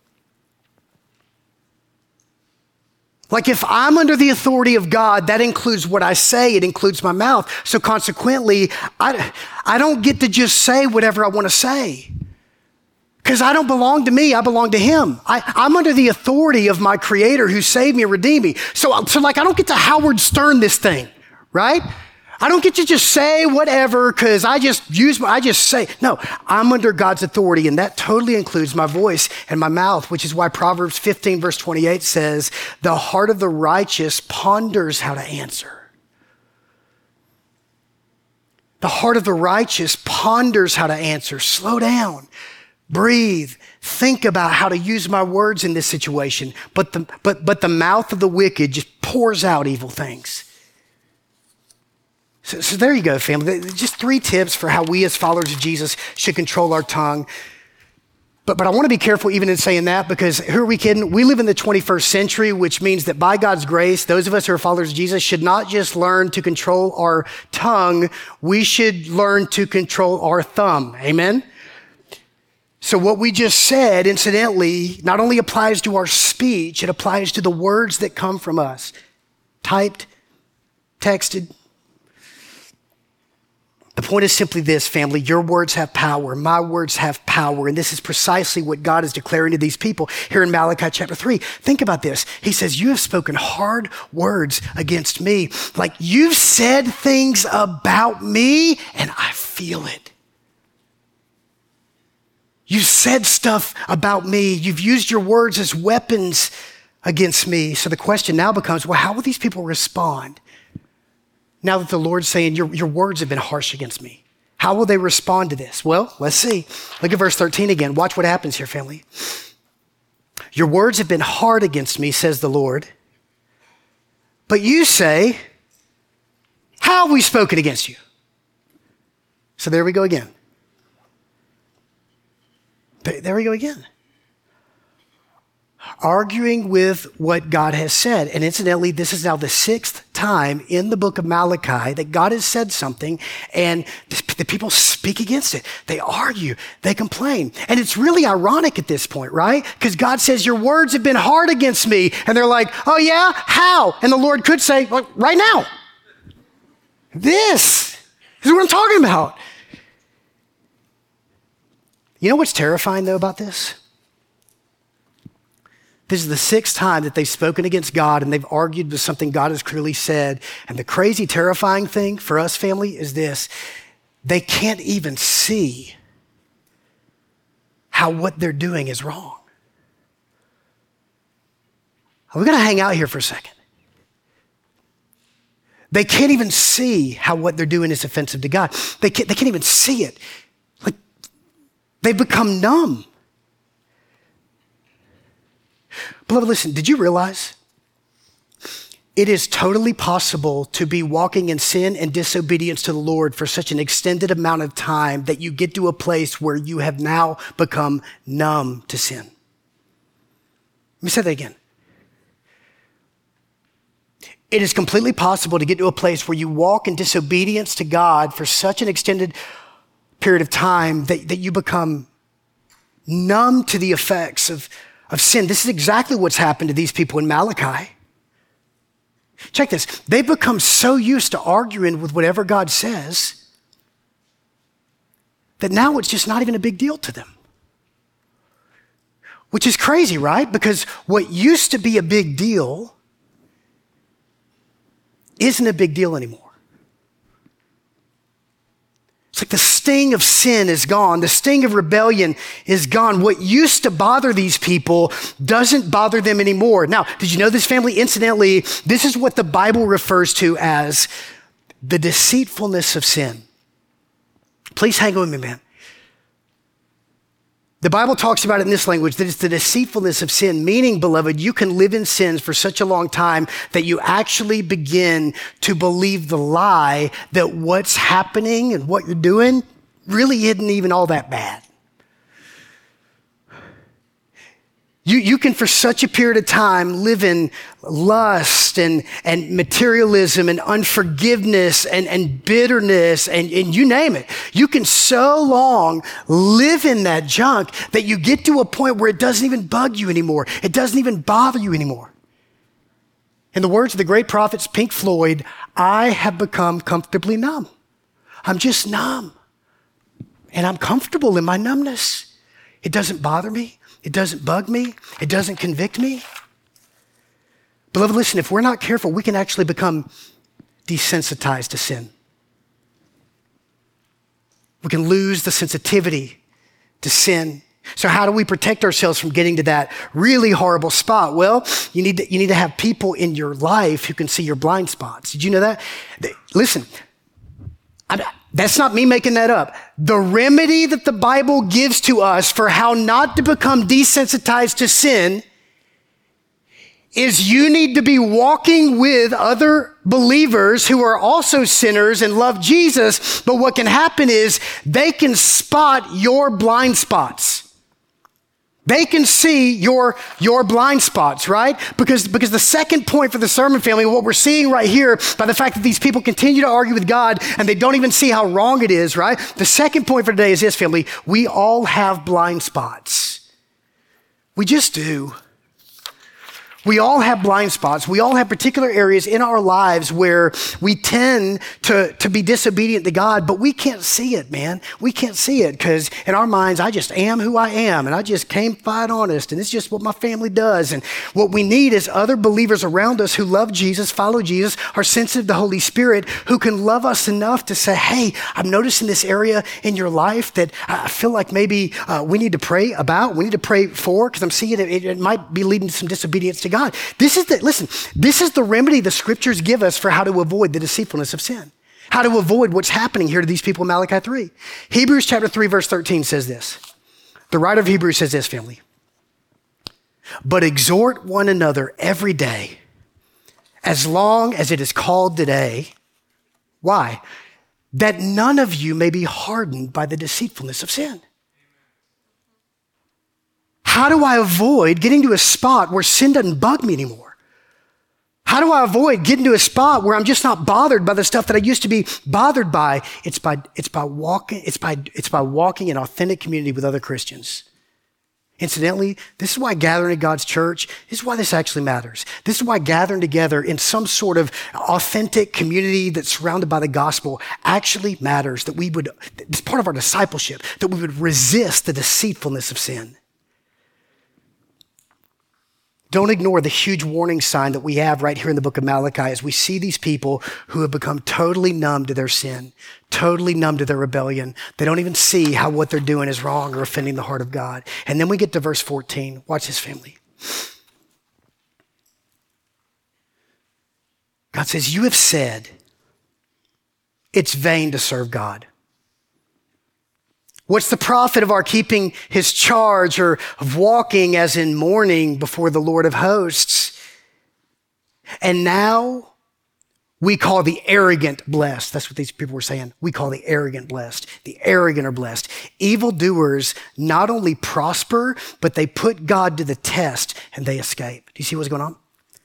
Like if I'm under the authority of God, that includes what I say, it includes my mouth. So consequently, I, I don't get to just say whatever I want to say. Because I don't belong to me, I belong to him. I, I'm under the authority of my creator who saved me and redeemed me. So, so like I don't get to Howard Stern this thing, right? I don't get to just say whatever because I just use, I just say. No, I'm under God's authority, and that totally includes my voice and my mouth, which is why Proverbs fifteen verse twenty-eight says, the heart of the righteous ponders how to answer. The heart of the righteous ponders how to answer. Slow down, breathe, think about how to use my words in this situation. But the, but, but the mouth of the wicked just pours out evil things. So, so there you go, family. Just three tips for how we as followers of Jesus should control our tongue. But, but I want to be careful even in saying that because who are we kidding? We live in the twenty-first century, which means that by God's grace, those of us who are followers of Jesus should not just learn to control our tongue, we should learn to control our thumb. Amen? So what we just said, incidentally, not only applies to our speech, it applies to the words that come from us. Typed, texted. The point is simply this, family. Your words have power. My words have power. And this is precisely what God is declaring to these people here in Malachi chapter three. Think about this. He says, you have spoken hard words against me. Like you've said things about me and I feel it. You've said stuff about me. You've used your words as weapons against me. So the question now becomes, well, how will these people respond? Now that the Lord's saying, your, your words have been harsh against me. How will they respond to this? Well, let's see. Look at verse thirteen again. Watch what happens here, family. Your words have been hard against me, says the Lord. But you say, how have we spoken against you? So there we go again. There we go again. arguing with what God has said. And incidentally, this is now the sixth time in the book of Malachi that God has said something and the people speak against it. They argue, they complain. And it's really ironic at this point, right? Because God says, your words have been hard against me. And they're like, oh yeah, how? And the Lord could say, well, right now. This is what I'm talking about. You know what's terrifying though about this? This is the sixth time that they've spoken against God and they've argued with something God has clearly said. And the crazy, terrifying thing for us, family, is this. They can't even see how what they're doing is wrong. We're going to hang out here for a second. They can't even see how what they're doing is offensive to God. They can't, they can't even see it. Like, they've become numb. Beloved, listen, did you realize it is totally possible to be walking in sin and disobedience to the Lord for such an extended amount of time that you get to a place where you have now become numb to sin? Let me say that again. It is completely possible to get to a place where you walk in disobedience to God for such an extended period of time that, that you become numb to the effects of of sin. This is exactly what's happened to these people in Malachi. Check this. They've become so used to arguing with whatever God says that now it's just not even a big deal to them. Which is crazy, right? Because what used to be a big deal isn't a big deal anymore. It's like the sting of sin is gone. The sting of rebellion is gone. What used to bother these people doesn't bother them anymore. Now, did you know this, family? Incidentally, this is what the Bible refers to as the deceitfulness of sin. Please hang on with me, man. The Bible talks about it in this language, that it's the deceitfulness of sin, meaning, beloved, you can live in sins for such a long time that you actually begin to believe the lie that what's happening and what you're doing really isn't even all that bad. You, you can, for such a period of time, live in lust and, and materialism and unforgiveness and, and bitterness and, and you name it. You can so long live in that junk that you get to a point where it doesn't even bug you anymore. It doesn't even bother you anymore. In the words of the great prophets Pink Floyd, I have become comfortably numb. I'm just numb. And I'm comfortable in my numbness. It doesn't bother me. It doesn't bug me. It doesn't convict me. Beloved, listen, if we're not careful, we can actually become desensitized to sin. We can lose the sensitivity to sin. So how do we protect ourselves from getting to that really horrible spot? Well, you need to, you need to have people in your life who can see your blind spots. Did you know that? Listen, I'm, that's not me making that up. The remedy that the Bible gives to us for how not to become desensitized to sin is you need to be walking with other believers who are also sinners and love Jesus. But what can happen is they can spot your blind spots. They can see your, your blind spots, right? Because, because the second point for the sermon, family, what we're seeing right here by the fact that these people continue to argue with God and they don't even see how wrong it is, right? The second point for today is this, family. We all have blind spots. We just do. We all have blind spots. We all have particular areas in our lives where we tend to, to be disobedient to God, but we can't see it, man. We can't see it because in our minds, I just am who I am and I just came fight honest and it's just what my family does. And what we need is other believers around us who love Jesus, follow Jesus, are sensitive to the Holy Spirit, who can love us enough to say, hey, I'm noticing this area in your life that I feel like maybe uh, we need to pray about, we need to pray for, because I'm seeing it, it, it might be leading to some disobedience to God. God. This is the, listen, this is the remedy the scriptures give us for how to avoid the deceitfulness of sin. How to avoid what's happening here to these people in Malachi three. Hebrews chapter three, verse thirteen says this. The writer of Hebrews says this, family. But exhort one another every day, as long as it is called today. Why? That none of you may be hardened by the deceitfulness of sin. how do I avoid getting to a spot where sin doesn't bug me anymore? How do I avoid getting to a spot where I'm just not bothered by the stuff that I used to be bothered by? It's by, it's by walking, it's by, it's by walking in authentic community with other Christians. Incidentally, this is why gathering at God's church, this is why this actually matters. This is why gathering together in some sort of authentic community that's surrounded by the gospel actually matters, that we would, it's part of our discipleship, that we would resist the deceitfulness of sin. Don't ignore the huge warning sign that we have right here in the book of Malachi as we see these people who have become totally numb to their sin, totally numb to their rebellion. They don't even see how what they're doing is wrong or offending the heart of God. And then we get to verse fourteen. Watch this, family. God says, you have said it's vain to serve God. What's the profit of our keeping his charge or of walking as in mourning before the Lord of hosts? And now we call the arrogant blessed. That's what these people were saying. We call the arrogant blessed. The arrogant are blessed. Evildoers not only prosper, but they put God to the test and they escape. Do you see what's going on?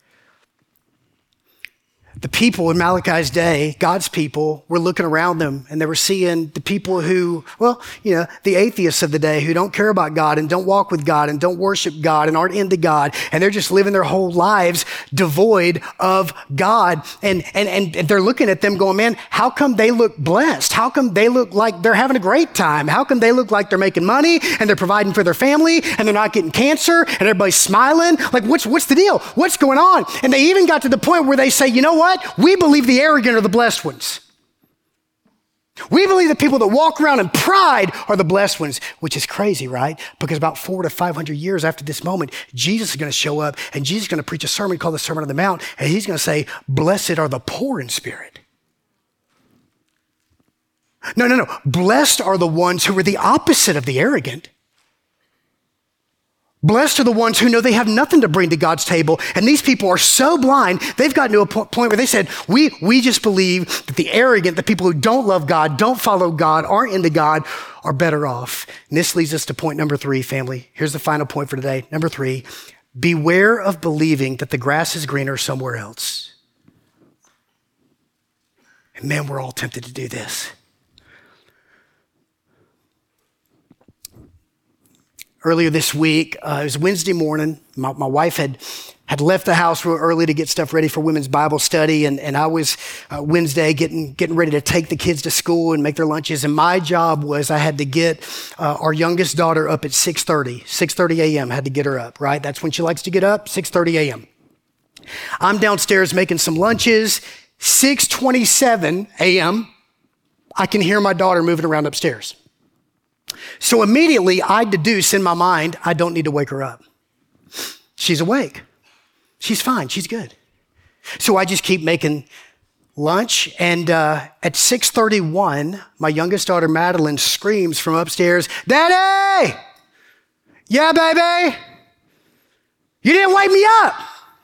The people in Malachi's day, God's people, were looking around them and they were seeing the people who, well, you know, the atheists of the day who don't care about God and don't walk with God and don't worship God and aren't into God. And they're just living their whole lives devoid of God. And, and, and they're looking at them going, man, how come they look blessed? How come they look like they're having a great time? How come they look like they're making money and they're providing for their family and they're not getting cancer and everybody's smiling? Like, what's, what's the deal? What's going on? And they even got to the point where they say, you know what? We believe the arrogant are the blessed ones. We believe the people that walk around in pride are the blessed ones, which is crazy, right? Because about four to five hundred years after this moment, Jesus is going to show up and Jesus is going to preach a sermon called the Sermon on the Mount. And he's going to say, blessed are the poor in spirit. No, no, no. Blessed are the ones who are the opposite of the arrogant. Blessed are the ones who know they have nothing to bring to God's table. And these people are so blind, they've gotten to a po- point where they said, we, we just believe that the arrogant, the people who don't love God, don't follow God, aren't into God, are better off. And this leads us to point number three, family. Here's the final point for today. Number three, beware of believing that the grass is greener somewhere else. And man, we're all tempted to do this. Earlier this week, uh, it was Wednesday morning. My, my wife had, had left the house real early to get stuff ready for women's Bible study. And, and I was uh, Wednesday getting, getting ready to take the kids to school and make their lunches. And my job was I had to get uh, our youngest daughter up at six thirty, six thirty a.m. I had to get her up, right? That's when she likes to get up, six thirty a.m. I'm downstairs making some lunches. six twenty-seven a.m., I can hear my daughter moving around upstairs. So immediately I deduce in my mind, I don't need to wake her up. She's awake. She's fine. She's good. So I just keep making lunch. And uh, at six thirty-one, my youngest daughter, Madeline, screams from upstairs, Daddy! Yeah, baby? You didn't wake me up.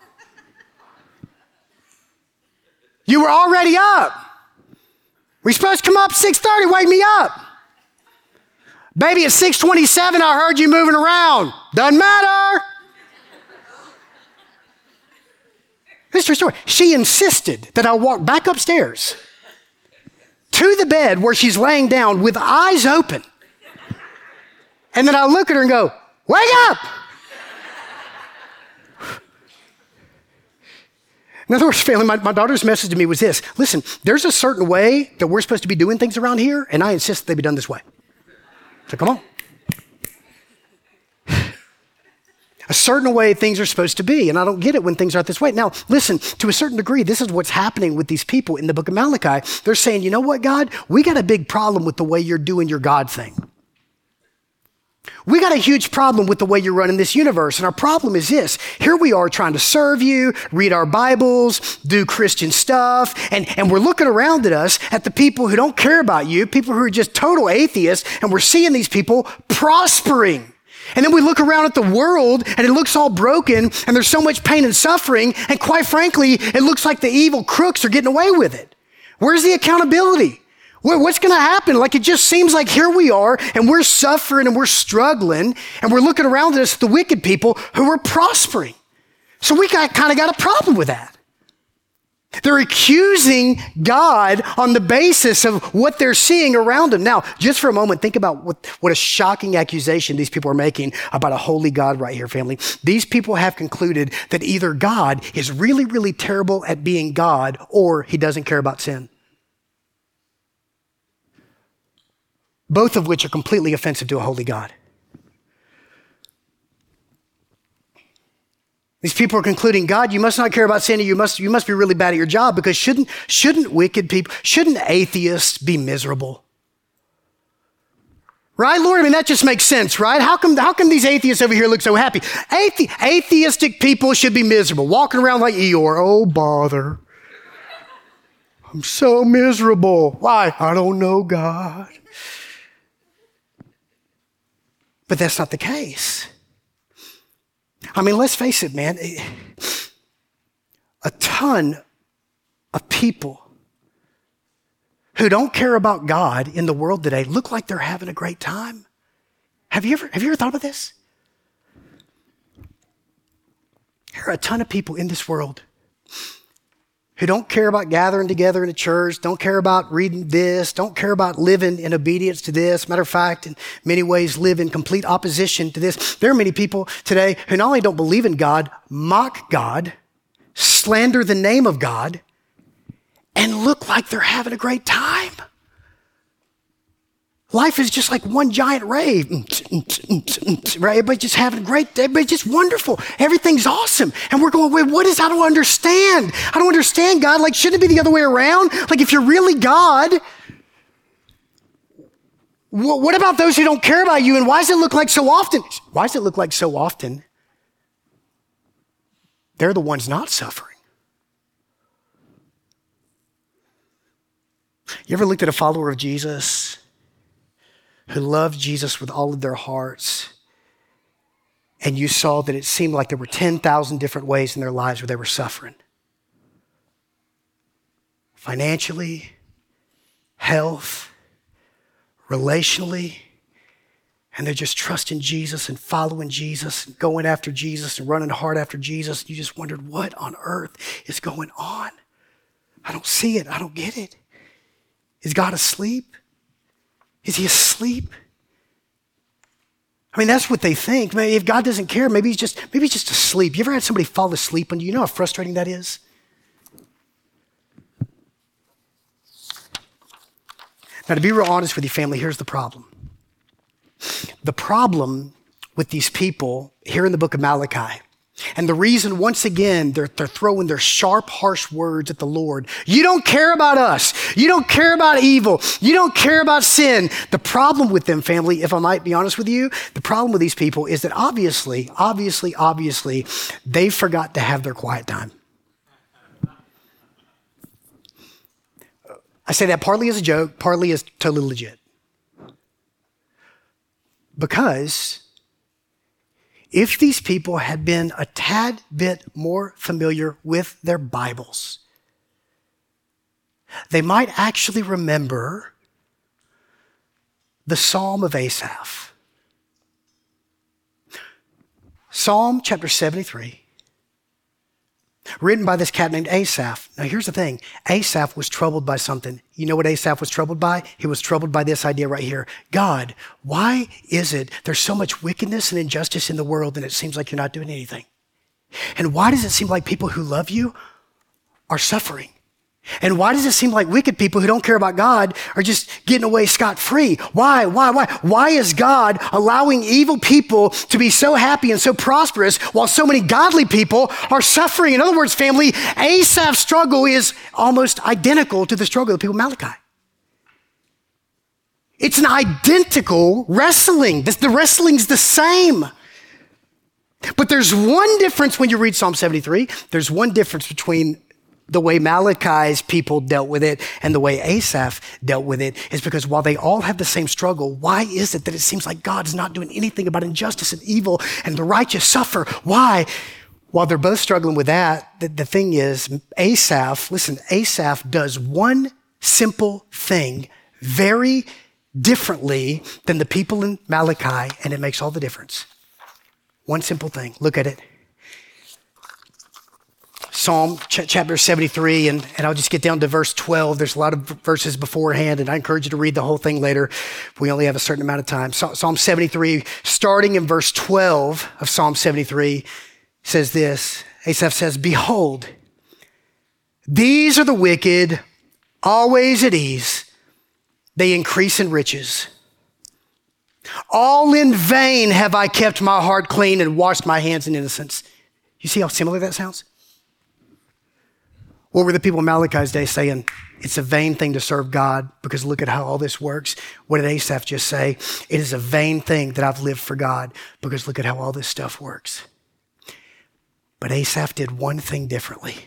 You were already up. We're supposed to come up six thirty, wake me up. Baby, at six twenty-seven, I heard you moving around. Doesn't matter. This is her story. She insisted that I walk back upstairs to the bed where she's laying down with eyes open. And then I look at her and go, wake up. In other words, family, my, my daughter's message to me was this. Listen, there's a certain way that we're supposed to be doing things around here, and I insist that they be done this way. So come on. A certain way things are supposed to be, and I don't get it when things aren't this way. Now, listen, to a certain degree, this is what's happening with these people in the book of Malachi. They're saying, you know what, God? We got a big problem with the way you're doing your God thing. We got a huge problem with the way you're running this universe, and our problem is this. Here we are trying to serve you, read our Bibles, do Christian stuff, and, and we're looking around at us, at the people who don't care about you, people who are just total atheists, and we're seeing these people prospering. And then we look around at the world, and it looks all broken, and there's so much pain and suffering, and quite frankly, it looks like the evil crooks are getting away with it. Where's the accountability? What's going to happen? Like, it just seems like here we are and we're suffering and we're struggling and we're looking around at us, the wicked people who are prospering. So we got, kind of got a problem with that. They're accusing God on the basis of what they're seeing around them. Now, just for a moment, think about what, what a shocking accusation these people are making about a holy God right here, family. These people have concluded that either God is really, really terrible at being God or he doesn't care about sin. Both of which are completely offensive to a holy God. These people are concluding, God, you must not care about sin, you must, you must be really bad at your job, because shouldn't, shouldn't wicked people, shouldn't atheists be miserable? Right, Lord? I mean, that just makes sense, right? How come, how come these atheists over here look so happy? Athe- atheistic people should be miserable, walking around like Eeyore. Oh, bother. I'm so miserable. Why? I don't know, God. But that's not the case. I mean, let's face it, man. A ton of people who don't care about God in the world today look like they're having a great time. Have you ever, have you ever thought about this? There are a ton of people in this world who don't care about gathering together in a church, don't care about reading this, don't care about living in obedience to this. Matter of fact, in many ways, live in complete opposition to this. There are many people today who not only don't believe in God, mock God, slander the name of God, and look like they're having a great time. Life is just like one giant rave, right? Everybody's just having a great, everybody's just wonderful. Everything's awesome. And we're going, wait, what is, I don't understand. I don't understand, God. Like, shouldn't it be the other way around? Like, if you're really God, what about those who don't care about you? And why does it look like so often? Why does it look like so often they're the ones not suffering? You ever looked at a follower of Jesus who loved Jesus with all of their hearts, and you saw that it seemed like there were ten thousand different ways in their lives where they were suffering? Financially, health, relationally, and they're just trusting Jesus and following Jesus and going after Jesus and running hard after Jesus. You just wondered, what on earth is going on? I don't see it. I don't get it. Is God asleep? Is he asleep? I mean, that's what they think. Maybe if God doesn't care, maybe he's just maybe he's just asleep. You ever had somebody fall asleep on you? You know how frustrating that is? Now, to be real honest with you, family, here's the problem. The problem with these people here in the book of Malachi, and the reason, once again, they're, they're throwing their sharp, harsh words at the Lord. You don't care about us. You don't care about evil. You don't care about sin. The problem with them, family, if I might be honest with you, the problem with these people is that obviously, obviously, obviously, they forgot to have their quiet time. I say that partly as a joke, partly as totally legit. Because if these people had been a tad bit more familiar with their Bibles, they might actually remember the Psalm of Asaph. Psalm chapter seventy-three, written by this cat named Asaph. Now here's the thing, Asaph was troubled by something. You know what Asaph was troubled by? He was troubled by this idea right here. God, why is it there's so much wickedness and injustice in the world and it seems like you're not doing anything? And why does it seem like people who love you are suffering? And why does it seem like wicked people who don't care about God are just getting away scot-free? Why, why, why? Why is God allowing evil people to be so happy and so prosperous while so many godly people are suffering? In other words, family, Asaph's struggle is almost identical to the struggle of the people of Malachi. It's an identical wrestling. The wrestling's the same. But there's one difference when you read Psalm seventy-three. There's one difference between the way Malachi's people dealt with it and the way Asaph dealt with it, is because while they all have the same struggle, why is it that it seems like God's not doing anything about injustice and evil and the righteous suffer? Why? While they're both struggling with that, the, the thing is, Asaph, listen, Asaph does one simple thing very differently than the people in Malachi, and it makes all the difference. One simple thing. Look at it. Psalm ch- chapter seventy-three, and, and I'll just get down to verse twelve. There's a lot of verses beforehand, and I encourage you to read the whole thing later. We only have a certain amount of time. So, Psalm seventy-three, starting in verse twelve of Psalm seventy-three, says this. Asaph says, "Behold, these are the wicked, always at ease. They increase in riches. All in vain have I kept my heart clean and washed my hands in innocence." You see how similar that sounds? What were the people in Malachi's day saying? It's a vain thing to serve God because look at how all this works. What did Asaph just say? It is a vain thing that I've lived for God because look at how all this stuff works. But Asaph did one thing differently.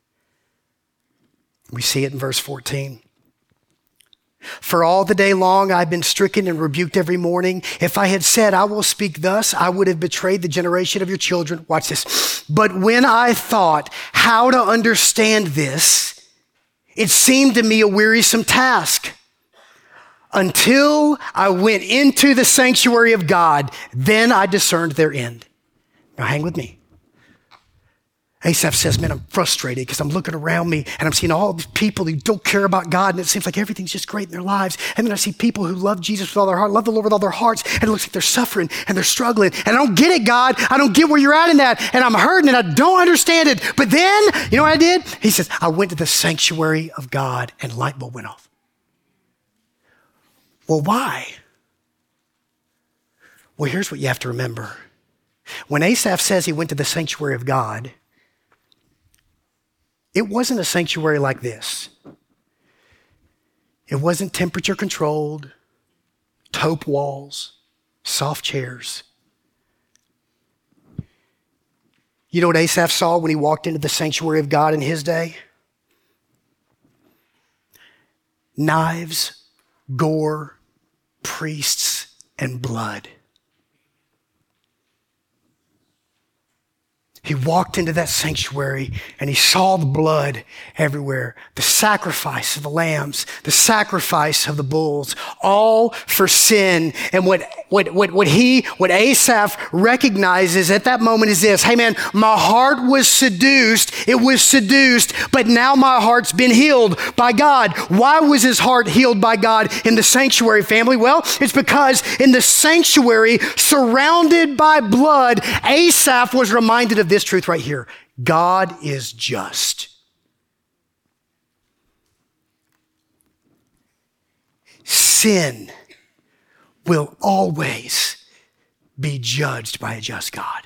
We see it in verse fourteen. "For all the day long I've been stricken and rebuked every morning. If I had said, I will speak thus, I would have betrayed the generation of your children." Watch this. "But when I thought how to understand this, it seemed to me a wearisome task. Until I went into the sanctuary of God, then I discerned their end." Now hang with me. Asaph says, man, I'm frustrated because I'm looking around me and I'm seeing all these people who don't care about God, and it seems like everything's just great in their lives. And then I see people who love Jesus with all their heart, love the Lord with all their hearts, and it looks like they're suffering and they're struggling. And I don't get it, God. I don't get where you're at in that. And I'm hurting and I don't understand it. But then, you know what I did? He says, I went to the sanctuary of God and light bulb went off. Well, why? Well, here's what you have to remember. When Asaph says he went to the sanctuary of God, it wasn't a sanctuary like this. It wasn't temperature controlled, taupe walls, soft chairs. You know what Asaph saw when he walked into the sanctuary of God in his day? Knives, gore, priests, and blood. He walked into that sanctuary and he saw the blood everywhere. The sacrifice of the lambs, the sacrifice of the bulls, all for sin. And what, what, what, what he, what Asaph recognizes at that moment is this: hey man, my heart was seduced. It was seduced, but now my heart's been healed by God. Why was his heart healed by God in the sanctuary, family? Well, it's because in the sanctuary, surrounded by blood, Asaph was reminded of this truth right here. God is just. Sin will always be judged by a just God.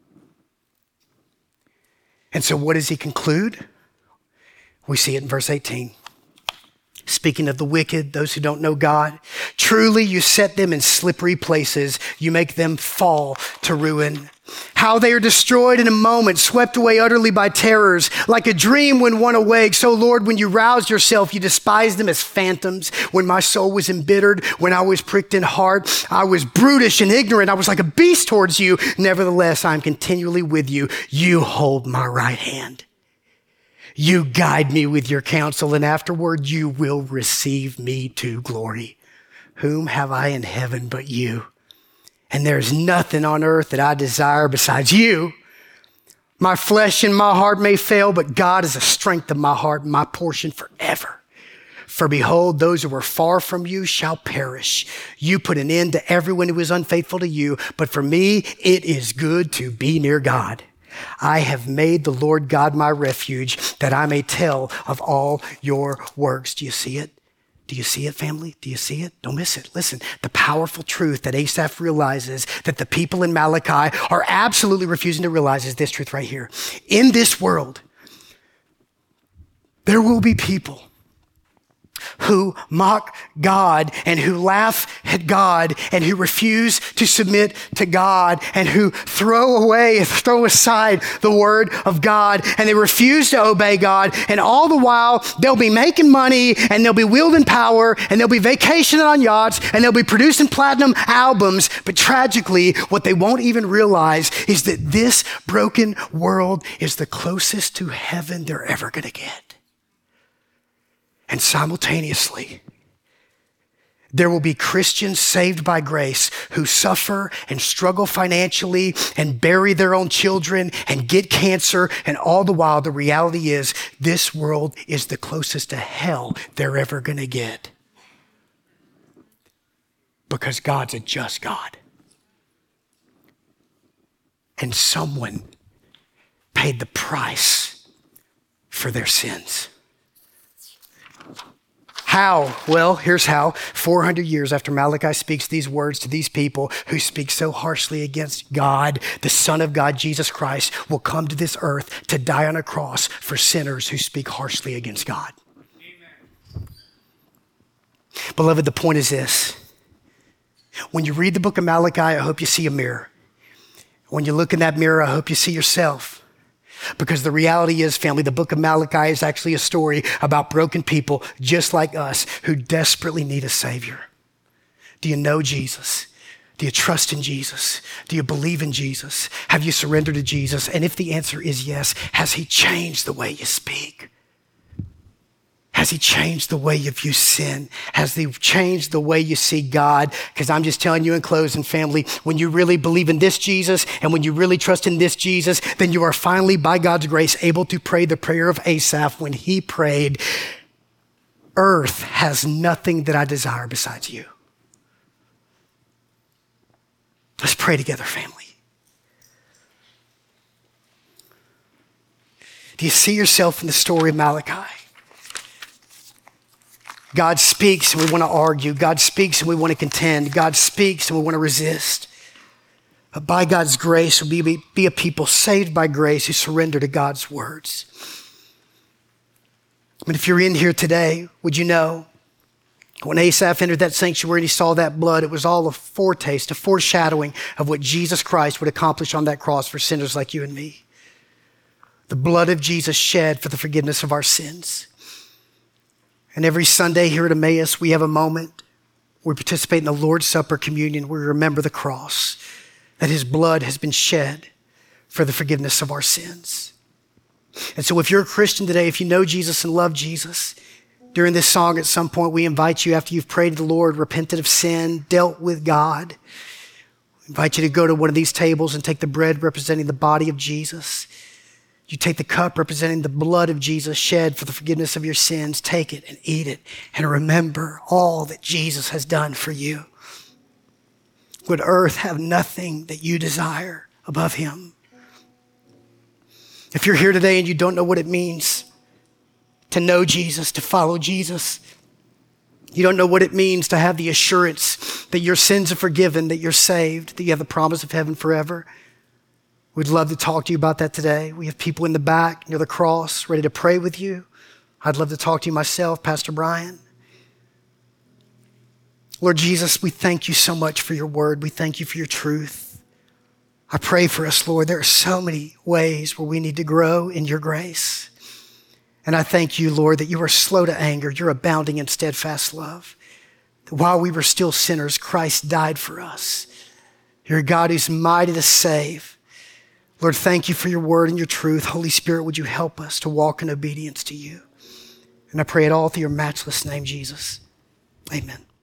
And so what does he conclude? We see it in verse eighteen. Speaking of the wicked, those who don't know God, truly you set them in slippery places. You make them fall to ruin. How they are destroyed in a moment, swept away utterly by terrors, like a dream when one awakes. So Lord, when you roused yourself, you despised them as phantoms. When my soul was embittered, when I was pricked in heart, I was brutish and ignorant. I was like a beast towards you. Nevertheless, I am continually with you. You hold my right hand. You guide me with your counsel, and afterward you will receive me to glory. Whom have I in heaven but you? And there's nothing on earth that I desire besides you. My flesh and my heart may fail, but God is the strength of my heart and my portion forever. For behold, those who are far from you shall perish. You put an end to everyone who is unfaithful to you, but for me, it is good to be near God. I have made the Lord God my refuge, that I may tell of all your works. Do you see it? Do you see it, family? Do you see it? Don't miss it. Listen, the powerful truth that Asaph realizes that the people in Malachi are absolutely refusing to realize is this truth right here. In this world, there will be people who mock God and who laugh at God and who refuse to submit to God and who throw away, throw aside the word of God, and they refuse to obey God. And all the while, they'll be making money and they'll be wielding power and they'll be vacationing on yachts and they'll be producing platinum albums. But tragically, what they won't even realize is that this broken world is the closest to heaven they're ever going to get. And simultaneously, There will be Christians saved by grace who suffer and struggle financially and bury their own children and get cancer. And all the while, the reality is this world is the closest to hell they're ever going to get. Because God's a just God. And someone paid the price for their sins. How? Well, here's how. four hundred years after Malachi speaks these words to these people who speak so harshly against God, the Son of God, Jesus Christ, will come to this earth to die on a cross for sinners who speak harshly against God. Amen. Beloved, the point is this. When you read the book of Malachi, I hope you see a mirror. When you look in that mirror, I hope you see yourself. Because the reality is, family, the book of Malachi is actually a story about broken people just like us who desperately need a Savior. Do you know Jesus? Do you trust in Jesus? Do you believe in Jesus? Have you surrendered to Jesus? And if the answer is yes, has he changed the way you speak? Has he changed the way you view sin? Has he changed the way you see God? Because I'm just telling you in closing, family, when you really believe in this Jesus and when you really trust in this Jesus, then you are finally, by God's grace, able to pray the prayer of Asaph when he prayed, earth has nothing that I desire besides you. Let's pray together, family. Do you see yourself in the story of Malachi? God speaks and we want to argue. God speaks and we want to contend. God speaks and we want to resist. But by God's grace, we'll be, be a people saved by grace who surrender to God's words. I mean, if you're in here today, would you know when Asaph entered that sanctuary and he saw that blood, it was all a foretaste, a foreshadowing of what Jesus Christ would accomplish on that cross for sinners like you and me. The blood of Jesus shed for the forgiveness of our sins. And every Sunday here at Emmaus, we have a moment where we participate in the Lord's Supper communion where we remember the cross, that his blood has been shed for the forgiveness of our sins. And so if you're a Christian today, if you know Jesus and love Jesus, during this song at some point, we invite you, after you've prayed to the Lord, repented of sin, dealt with God, we invite you to go to one of these tables and take the bread representing the body of Jesus. You take the cup representing the blood of Jesus shed for the forgiveness of your sins. Take it and eat it and remember all that Jesus has done for you. Would earth have nothing that you desire above him? If you're here today and you don't know what it means to know Jesus, to follow Jesus, you don't know what it means to have the assurance that your sins are forgiven, that you're saved, that you have the promise of heaven forever, we'd love to talk to you about that today. We have people in the back near the cross ready to pray with you. I'd love to talk to you myself, Pastor Brian. Lord Jesus, we thank you so much for your word. We thank you for your truth. I pray for us, Lord. There are so many ways where we need to grow in your grace. And I thank you, Lord, that you are slow to anger. You're abounding in steadfast love. That while we were still sinners, Christ died for us. You're a God who's mighty to save. Lord, thank you for your word and your truth. Holy Spirit, would you help us to walk in obedience to you? And I pray it all through your matchless name, Jesus. Amen.